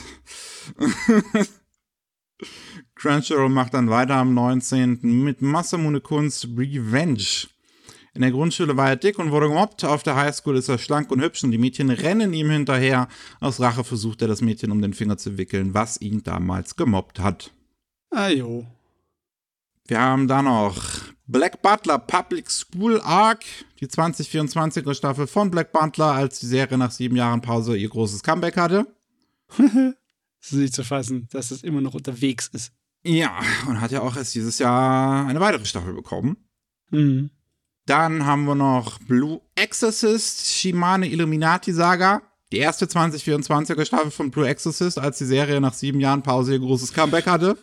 Crunchyroll macht dann weiter am 19. mit Masamune Kunst Revenge. In der Grundschule war er dick und wurde gemobbt. Auf der Highschool ist er schlank und hübsch und die Mädchen rennen ihm hinterher. Aus Rache versucht er, das Mädchen um den Finger zu wickeln, was ihn damals gemobbt hat. Ah jo. Wir haben da noch Black Butler Public School Arc, die 2024er Staffel von Black Butler, als die Serie nach 7 Jahren Pause ihr großes Comeback hatte. Das ist nicht zu fassen, dass es immer noch unterwegs ist. Ja, und hat ja auch erst dieses Jahr eine weitere Staffel bekommen. Mhm. Dann haben wir noch Blue Exorcist, Shimane Illuminati Saga. Die erste 2024er Staffel von Blue Exorcist, als die Serie nach 7 Jahren Pause ihr großes Comeback hatte.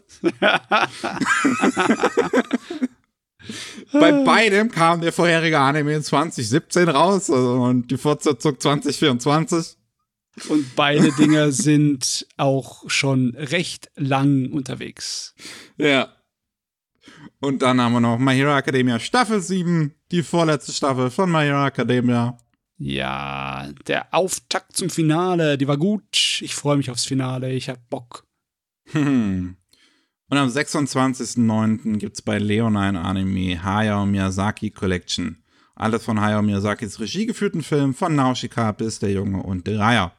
Bei beidem kam der vorherige Anime in 2017 raus, und die Fortsetzung 2024. Und beide Dinger sind auch schon recht lang unterwegs. Ja. Und dann haben wir noch My Hero Academia Staffel 7, die vorletzte Staffel von My Hero Academia. Ja, der Auftakt zum Finale, die war gut. Ich freue mich aufs Finale, ich hab Bock. Und am 26.09. gibt's bei Leonine Anime Hayao Miyazaki Collection. Alles von Hayao Miyazakis Regie geführten Film, von Nausicaa bis Der Junge und der Reiher.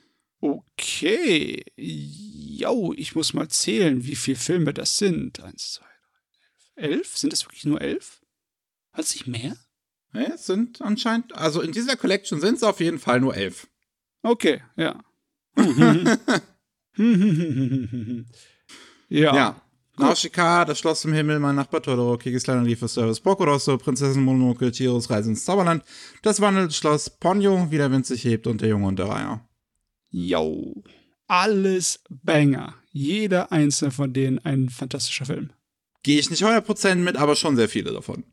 Okay. Jo, ich muss mal zählen, wie viele Filme das sind. 1, 2, 3, 4, 11? Sind das wirklich nur 11? Hat es nicht mehr? Ja, es sind anscheinend, also in dieser Collection sind es auf jeden Fall nur 11. Okay, ja. Ja. Nausicaa, Das Schloss im Himmel, Mein Nachbar Totoro, Kikis kleiner Lieferservice, Porco Rosso, Prinzessin Mononoke, Chihiros Reise ins Zauberland, Das wandelnde Schloss, Ponyo, Wie der Wind sich hebt und Der Junge und der Reiher. Jo, alles Banger. Jeder einzelne von denen ein fantastischer Film. Gehe ich nicht 100% mit, aber schon sehr viele davon.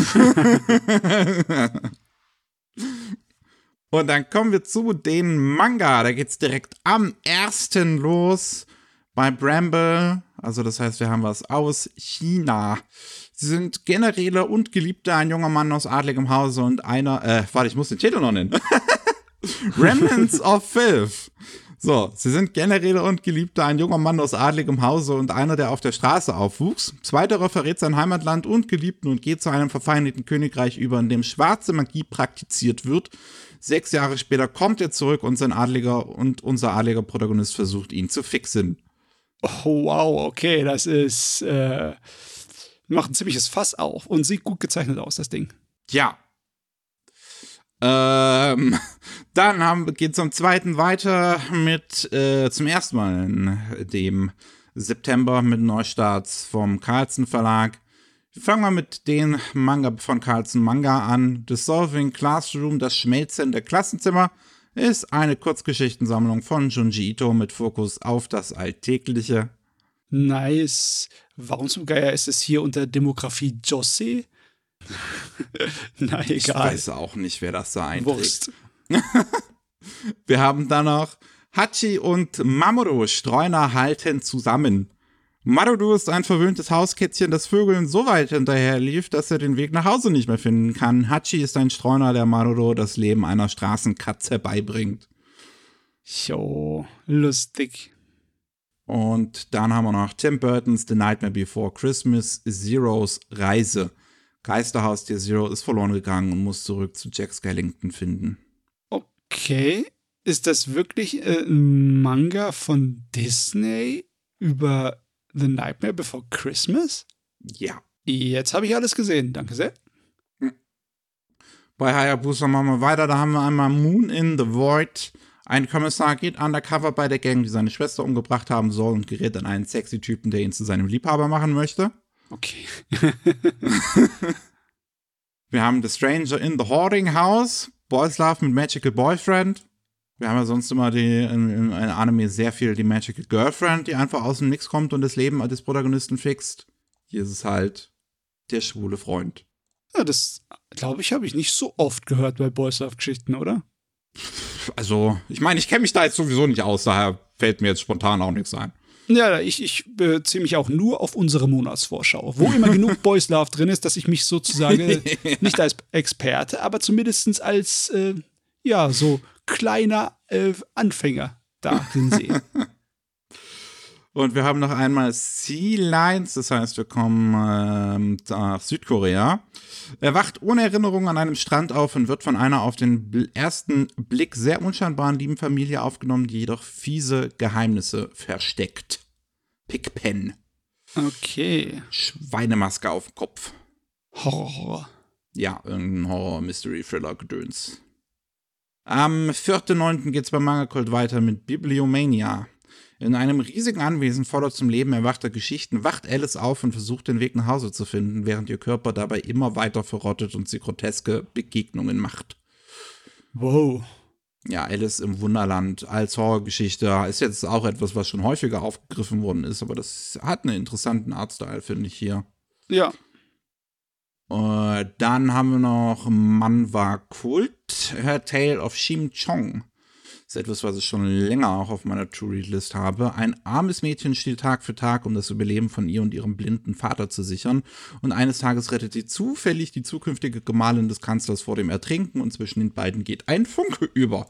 Und dann kommen wir zu den Manga. Da geht's direkt am 1. los bei Bramble. Also das heißt, wir haben was aus China. Sie sind Generäle und Geliebte, ein junger Mann aus adligem Hause und einer, ich muss den Titel noch nennen. Remnants of Filth. So, sie sind Generäle und Geliebte, ein junger Mann aus adligem Hause und einer, der auf der Straße aufwuchs. Zweiterer verrät sein Heimatland und Geliebten und geht zu einem verfeindeten Königreich über, in dem schwarze Magie praktiziert wird. 6 Jahre später kommt er zurück und unser adliger Protagonist versucht, ihn zu fixen. Oh, wow, okay, das ist, macht ein ziemliches Fass auf und sieht gut gezeichnet aus, das Ding. Ja. Dann geht's am 2. weiter mit zum ersten Mal in dem September mit Neustarts vom Carlsen Verlag. Wir fangen mal mit den Manga von Carlsen Manga an. Dissolving Classroom, das schmelzende Klassenzimmer, ist eine Kurzgeschichtensammlung von Junji Ito mit Fokus auf das Alltägliche. Nice. Warum zum Geier ist es hier unter Demografie Jose? Na, egal. Ich weiß auch nicht, wer das da einträgt. Wurst. Wir haben dann noch Hachi und Mamoru, Streuner, halten zusammen. Mamoru ist ein verwöhntes Hauskätzchen, das Vögeln so weit hinterherlief, dass er den Weg nach Hause nicht mehr finden kann. Hachi ist ein Streuner, der Mamoru das Leben einer Straßenkatze beibringt. Jo, lustig. Und dann haben wir noch Tim Burtons The Nightmare Before Christmas, Zeros Reise. Geisterhaustier Zero ist verloren gegangen und muss zurück zu Jack Skellington finden. Okay, ist das wirklich ein Manga von Disney über The Nightmare Before Christmas? Ja. Jetzt habe ich alles gesehen, danke sehr. Bei Hayabusa machen wir weiter, da haben wir einmal Moon in the Void. Ein Kommissar geht undercover bei der Gang, die seine Schwester umgebracht haben soll, und gerät an einen sexy Typen, der ihn zu seinem Liebhaber machen möchte. Okay. Wir haben The Stranger in the Hoarding House, Boys Love mit Magical Boyfriend. Wir haben ja sonst immer in Anime sehr viel die Magical Girlfriend, die einfach aus dem Nix kommt und das Leben des Protagonisten fixt. Hier ist es halt der schwule Freund. Ja, das, glaube ich, habe ich nicht so oft gehört bei Boys Love Geschichten, oder? Also, ich meine, ich kenne mich da jetzt sowieso nicht aus, daher fällt mir jetzt spontan auch nichts ein. Ja, ich beziehe mich auch nur auf unsere Monatsvorschau, wo immer genug Boys Love drin ist, dass ich mich sozusagen nicht als Experte, aber zumindest als, so kleiner Anfänger darin sehe. Und wir haben noch einmal Sea Lines, das heißt, wir kommen nach Südkorea. Er wacht ohne Erinnerung an einem Strand auf und wird von einer auf den ersten Blick sehr unscheinbaren lieben Familie aufgenommen, die jedoch fiese Geheimnisse versteckt. Pigpen. Okay. Schweinemaske auf dem Kopf. Horror. Ja, irgendein Horror-Mystery-Thriller-Gedöns. Am 4.9. geht's beim Manga-Kult weiter mit Bibliomania. In einem riesigen Anwesen voller zum Leben erwachter Geschichten wacht Alice auf und versucht, den Weg nach Hause zu finden, während ihr Körper dabei immer weiter verrottet und sie groteske Begegnungen macht. Wow. Ja, Alice im Wunderland als Horrorgeschichte ist jetzt auch etwas, was schon häufiger aufgegriffen worden ist, aber das hat einen interessanten Artstyle, finde ich hier. Ja. Dann haben wir noch Manhwa Kult, Her Tale of Shim Chong. Das ist etwas, was ich schon länger auch auf meiner To-Read-List habe. Ein armes Mädchen steht Tag für Tag, um das Überleben von ihr und ihrem blinden Vater zu sichern. Und eines Tages rettet sie zufällig die zukünftige Gemahlin des Kanzlers vor dem Ertrinken und zwischen den beiden geht ein Funke über.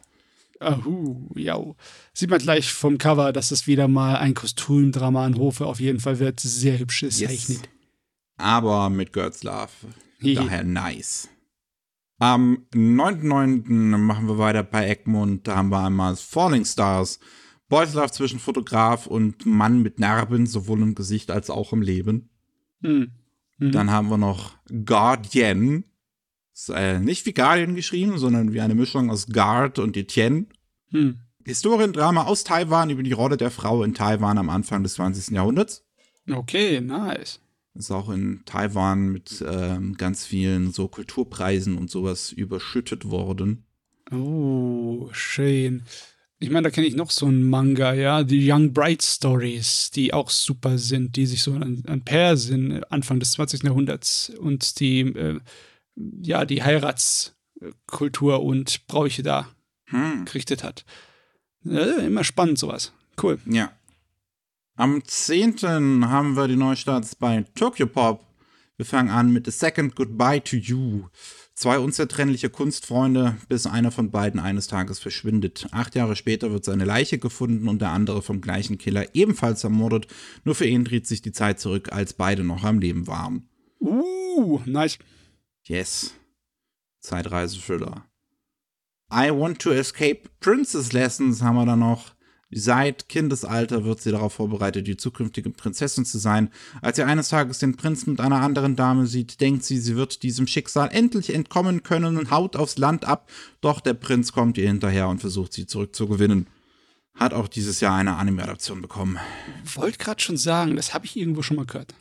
Ja. Sieht man gleich vom Cover, dass es wieder mal ein Kostümdrama an Hofe auf jeden Fall wird. Sehr hübsch gezeichnet. Aber mit Girls Love. Daher nice. Am 9.9. machen wir weiter bei Egmont. Da haben wir einmal Falling Stars. Boys Love zwischen Fotograf und Mann mit Narben, sowohl im Gesicht als auch im Leben. Dann haben wir noch Guardian. Ist, nicht wie Guardian geschrieben, sondern wie eine Mischung aus Guard und Etienne. Historiendrama aus Taiwan über die Rolle der Frau in Taiwan am Anfang des 20. Jahrhunderts. Okay, nice. Ist auch in Taiwan mit ganz vielen so Kulturpreisen und sowas überschüttet worden. Oh, schön. Ich meine, da kenne ich noch so einen Manga, ja, die Young Bright Stories, die auch super sind, die sich so an Pair sind, Anfang des 20. Jahrhunderts und die, die Heiratskultur und Bräuche da gerichtet hat. Immer spannend sowas. Cool. Ja. Am 10. haben wir die Neustarts bei Tokyopop. Wir fangen an mit A Second Goodbye to You. 2 unzertrennliche Kunstfreunde, bis einer von beiden eines Tages verschwindet. 8 Jahre später wird seine Leiche gefunden und der andere vom gleichen Killer ebenfalls ermordet. Nur für ihn dreht sich die Zeit zurück, als beide noch am Leben waren. Nice. Yes. Zeitreise-Thriller. I Want to Escape Princess Lessons haben wir da noch. Seit Kindesalter wird sie darauf vorbereitet, die zukünftige Prinzessin zu sein. Als sie eines Tages den Prinzen mit einer anderen Dame sieht, denkt sie, sie wird diesem Schicksal endlich entkommen können und haut aufs Land ab. Doch der Prinz kommt ihr hinterher und versucht, sie zurückzugewinnen. Hat auch dieses Jahr eine Anime-Adaption bekommen. Wollte gerade schon sagen, das habe ich irgendwo schon mal gehört.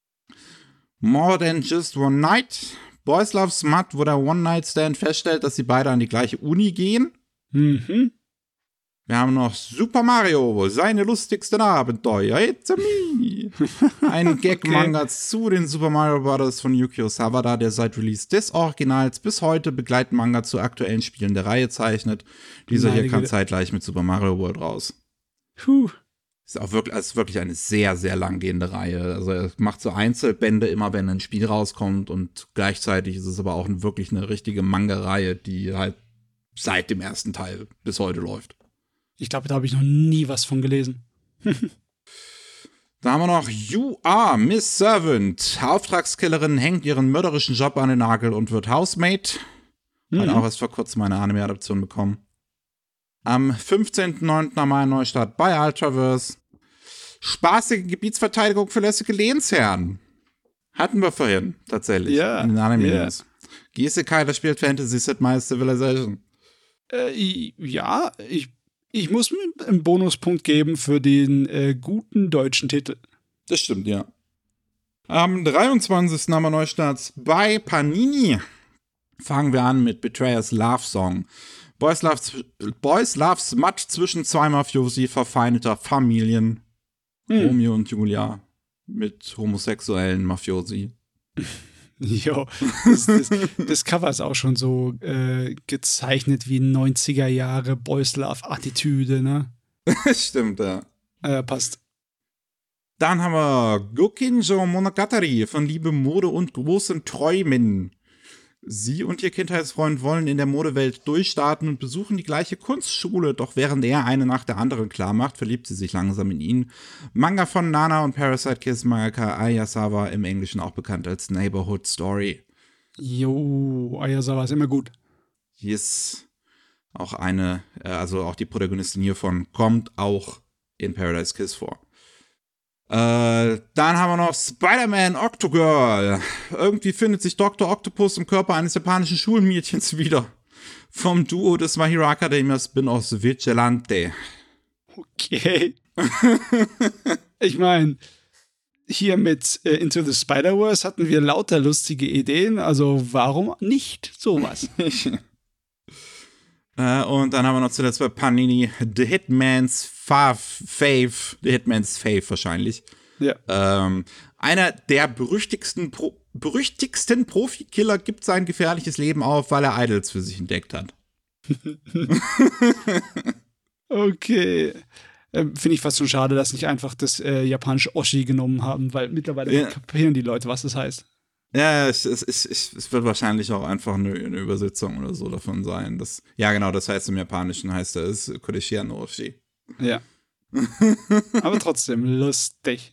More Than Just One Night. Boys Love Smut, wo der One-Night-Stand feststellt, dass sie beide an die gleiche Uni gehen. Wir haben noch Super Mario, seine lustigsten Abenteuer. It's a me. Ein Gag-Manga zu den Super Mario Bros. Von Yukio Sawada, der seit Release des Originals bis heute Begleitmanga zu aktuellen Spielen der Reihe zeichnet. Dieser hier kam zeitgleich mit Super Mario World raus. Ist auch wirklich eine sehr, sehr langgehende Reihe. Also er macht so Einzelbände immer, wenn ein Spiel rauskommt und gleichzeitig ist es aber auch wirklich eine richtige Manga-Reihe, die halt seit dem ersten Teil bis heute läuft. Ich glaube, da habe ich noch nie was von gelesen. Da haben wir noch You Are Miss Servant. Auftragskillerin hängt ihren mörderischen Job an den Nagel und wird Housemate. Hat auch erst vor kurzem eine Anime-Adaption bekommen. Am 15.09. haben wir einen Neustart bei Ultraverse. Spaßige Gebietsverteidigung für lässige Lehnsherren. Hatten wir vorhin, tatsächlich. Ja. In den Anime-News. Giesekai, das spielt Fantasy Sid Meier's Civilization. Ich muss mir einen Bonuspunkt geben für den guten deutschen Titel. Das stimmt, ja. Am 23. haben wir Neustarts bei Panini. Fangen wir an mit Betrayers Love Song. Boys Love Smut zwischen 2 Mafiosi verfeindeter Familien. Romeo und Julia mit homosexuellen Mafiosi. Jo, das Cover ist auch schon so gezeichnet wie 90er Jahre Boys Love Attitüde, ne? Stimmt, ja. Passt. Dann haben wir Gokinjo Monogatari von Liebe, Mode und großen Träumen. Sie und ihr Kindheitsfreund wollen in der Modewelt durchstarten und besuchen die gleiche Kunstschule, doch während er eine nach der anderen klar macht, verliebt sie sich langsam in ihn. Manga von Nana und Parasite Kiss Mangaka Ayasawa, im Englischen auch bekannt als Neighborhood Story. Jo, Ayasawa ist immer gut. Yes. Auch auch die Protagonistin hiervon kommt auch in Paradise Kiss vor. Dann haben wir noch Spider-Man Octogirl. Irgendwie findet sich Dr. Octopus im Körper eines japanischen Schulmädchens wieder. Vom Duo des My Hero Academia Spin-offs Vigilante. Okay. Ich meine, hier mit Into the Spider-Verse hatten wir lauter lustige Ideen, also warum nicht sowas? Und dann haben wir noch zuletzt bei Panini The Hitman's Fave wahrscheinlich. Ja. Einer der berüchtigsten Profikiller gibt sein gefährliches Leben auf, weil er Idols für sich entdeckt hat. Okay. Finde ich fast schon schade, dass nicht einfach das japanische Oshi genommen haben, weil mittlerweile kapieren die Leute, was das heißt. Ja, es wird wahrscheinlich auch einfach eine Übersetzung oder so davon sein. Ja, genau, das heißt im Japanischen heißt es Kodeshi no Oshi. Ja. Aber trotzdem, lustig.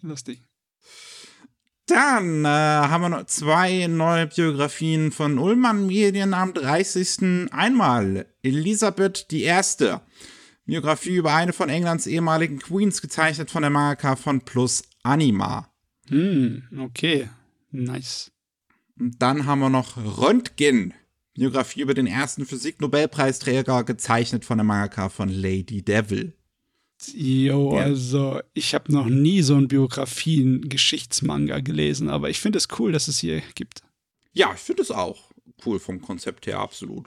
Dann haben wir noch 2 neue Biografien von Ullmann Medien am 30. Einmal Elisabeth I. Biografie über eine von Englands ehemaligen Queens, gezeichnet von der Mangaka von Plus Anima. Okay, nice. Und dann haben wir noch Röntgen. Biografie über den ersten Physik-Nobelpreisträger, gezeichnet von der Mangaka von Lady Devil. Jo, also ich habe noch nie so einen Biografien-Geschichtsmanga gelesen, aber ich finde es cool, dass es hier gibt. Ja, ich finde es auch cool vom Konzept her, absolut.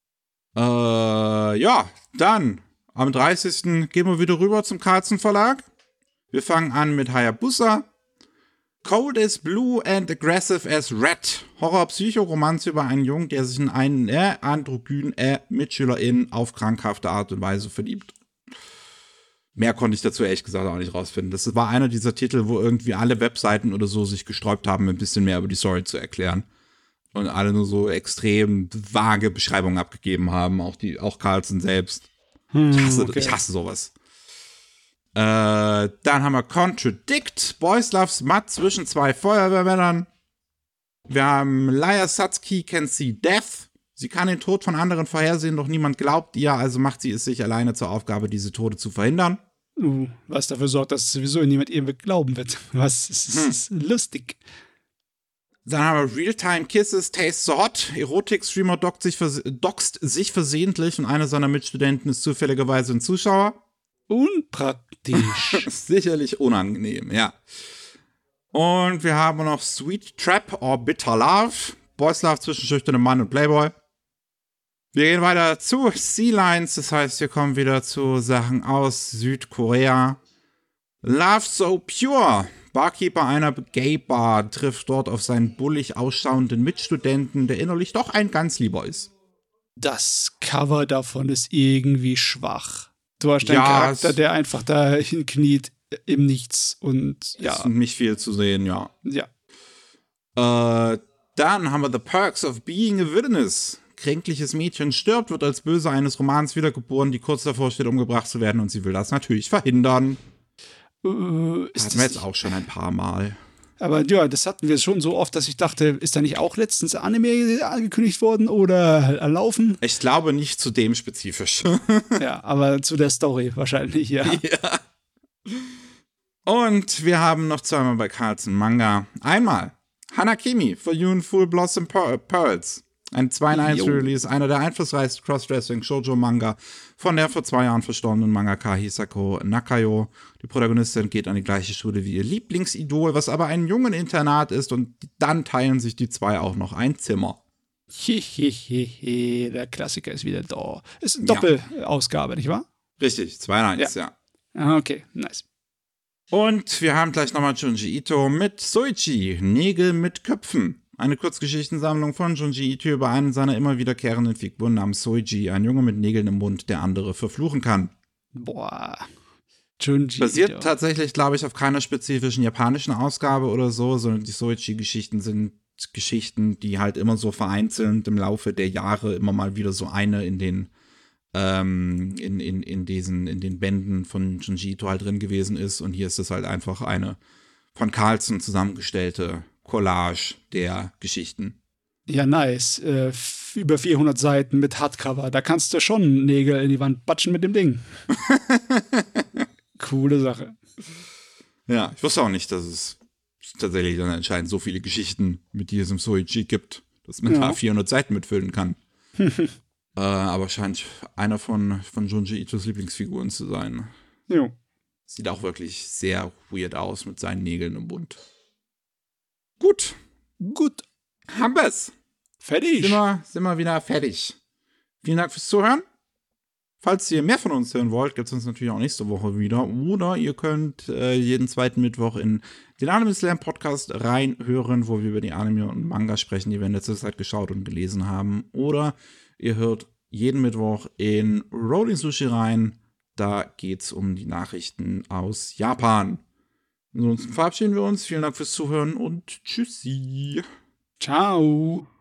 Ja, dann am 30. gehen wir wieder rüber zum Carlsen Verlag. Wir fangen an mit Hayabusa. Cold as Blue and Aggressive as Red. Horror-Psycho-Romanze über einen Jungen, der sich in einen androgyn MitschülerInnen auf krankhafte Art und Weise verliebt. Mehr konnte ich dazu ehrlich gesagt auch nicht rausfinden. Das war einer dieser Titel, wo irgendwie alle Webseiten oder so sich gesträubt haben, ein bisschen mehr über die Story zu erklären. Und alle nur so extrem vage Beschreibungen abgegeben haben, auch Carlsen selbst. Ich hasse sowas. Dann haben wir Contradict, Boys Love Smut zwischen 2 Feuerwehrmännern. Wir haben Laya Satsuki can see death. Sie kann den Tod von anderen vorhersehen, doch niemand glaubt ihr, also macht sie es sich alleine zur Aufgabe, diese Tode zu verhindern. Was dafür sorgt, dass sowieso niemand ihr glauben wird. Was ist lustig. Dann haben wir Realtime Kisses, Taste so Hot. Erotik-Streamer doxt sich versehentlich und einer seiner Mitstudenten ist zufälligerweise ein Zuschauer. Unpraktisch. Sicherlich unangenehm, ja. Und wir haben noch Sweet Trap or Bitter Love. Boys Love zwischen schüchternem Mann und Playboy. Wir gehen weiter zu Sea Lines, das heißt, wir kommen wieder zu Sachen aus Südkorea. Love So Pure. Barkeeper einer Gay-Bar trifft dort auf seinen bullig ausschauenden Mitstudenten, der innerlich doch ein ganz lieber ist. Das Cover davon ist irgendwie schwach. Du hast einen Charakter, der einfach da hinkniet im Nichts und ja. Ist nicht viel zu sehen, ja. Ja. Dann haben wir The Perks of Being a Villainess. Kränkliches Mädchen stirbt, wird als Böse eines Romans wiedergeboren, die kurz davor steht, umgebracht zu werden, und sie will das natürlich verhindern. Das hatten wir jetzt auch schon ein paar Mal. Aber ja, das hatten wir schon so oft, dass ich dachte, ist da nicht auch letztens Anime angekündigt worden oder erlaufen? Ich glaube nicht zu dem spezifisch. Ja, aber zu der Story wahrscheinlich, ja. Ja. Und wir haben noch 2-mal bei Carlsen Manga. Einmal Hanakimi for You and Full Blossom Pearls. Ein 2-in-1-Release, einer der einflussreichsten Cross-Dressing-Shoujo-Manga von der vor 2 Jahren verstorbenen Mangaka Hisako Nakayo. Die Protagonistin geht an die gleiche Schule wie ihr Lieblingsidol, was aber ein Jungeninternat ist, und dann teilen sich die 2 auch noch ein Zimmer. Der Klassiker ist wieder da. Ist eine Doppelausgabe, nicht wahr? Richtig, 2-in-1, ja. Okay, nice. Und wir haben gleich nochmal Junji Ito mit Soichi, Nägel mit Köpfen. Eine Kurzgeschichtensammlung von Junji Ito über einen seiner immer wiederkehrenden Figuren namens Soichi, ein Junge mit Nägeln im Mund, der andere verfluchen kann. Boah. Junji Basiert Ito. tatsächlich, glaube ich, auf keiner spezifischen japanischen Ausgabe oder so, sondern die Soichi-Geschichten sind Geschichten, die halt immer so vereinzelt im Laufe der Jahre immer mal wieder so eine in den in den Bänden von Junji Ito halt drin gewesen ist, und hier ist es halt einfach eine von Carlsen zusammengestellte Collage der Geschichten. Ja, nice. Über 400 Seiten mit Hardcover. Da kannst du schon Nägel in die Wand batschen mit dem Ding. Coole Sache. Ja, ich wusste auch nicht, dass es tatsächlich dann anscheinend so viele Geschichten mit diesem Soichi gibt, dass man da 400 Seiten mitfüllen kann. Aber scheint einer von Junji Itos Lieblingsfiguren zu sein. Jo. Sieht auch wirklich sehr weird aus mit seinen Nägeln im Mund. Gut. Haben wir's. Fertig. Sind wir wieder fertig. Vielen Dank fürs Zuhören. Falls ihr mehr von uns hören wollt, gibt es uns natürlich auch nächste Woche wieder. Oder ihr könnt jeden zweiten Mittwoch in den Anime Slam Podcast reinhören, wo wir über die Anime und Manga sprechen, die wir in letzter Zeit geschaut und gelesen haben. Oder ihr hört jeden Mittwoch in Rolling Sushi rein. Da geht's um die Nachrichten aus Japan. Ansonsten verabschieden wir uns. Vielen Dank fürs Zuhören und tschüssi. Ciao.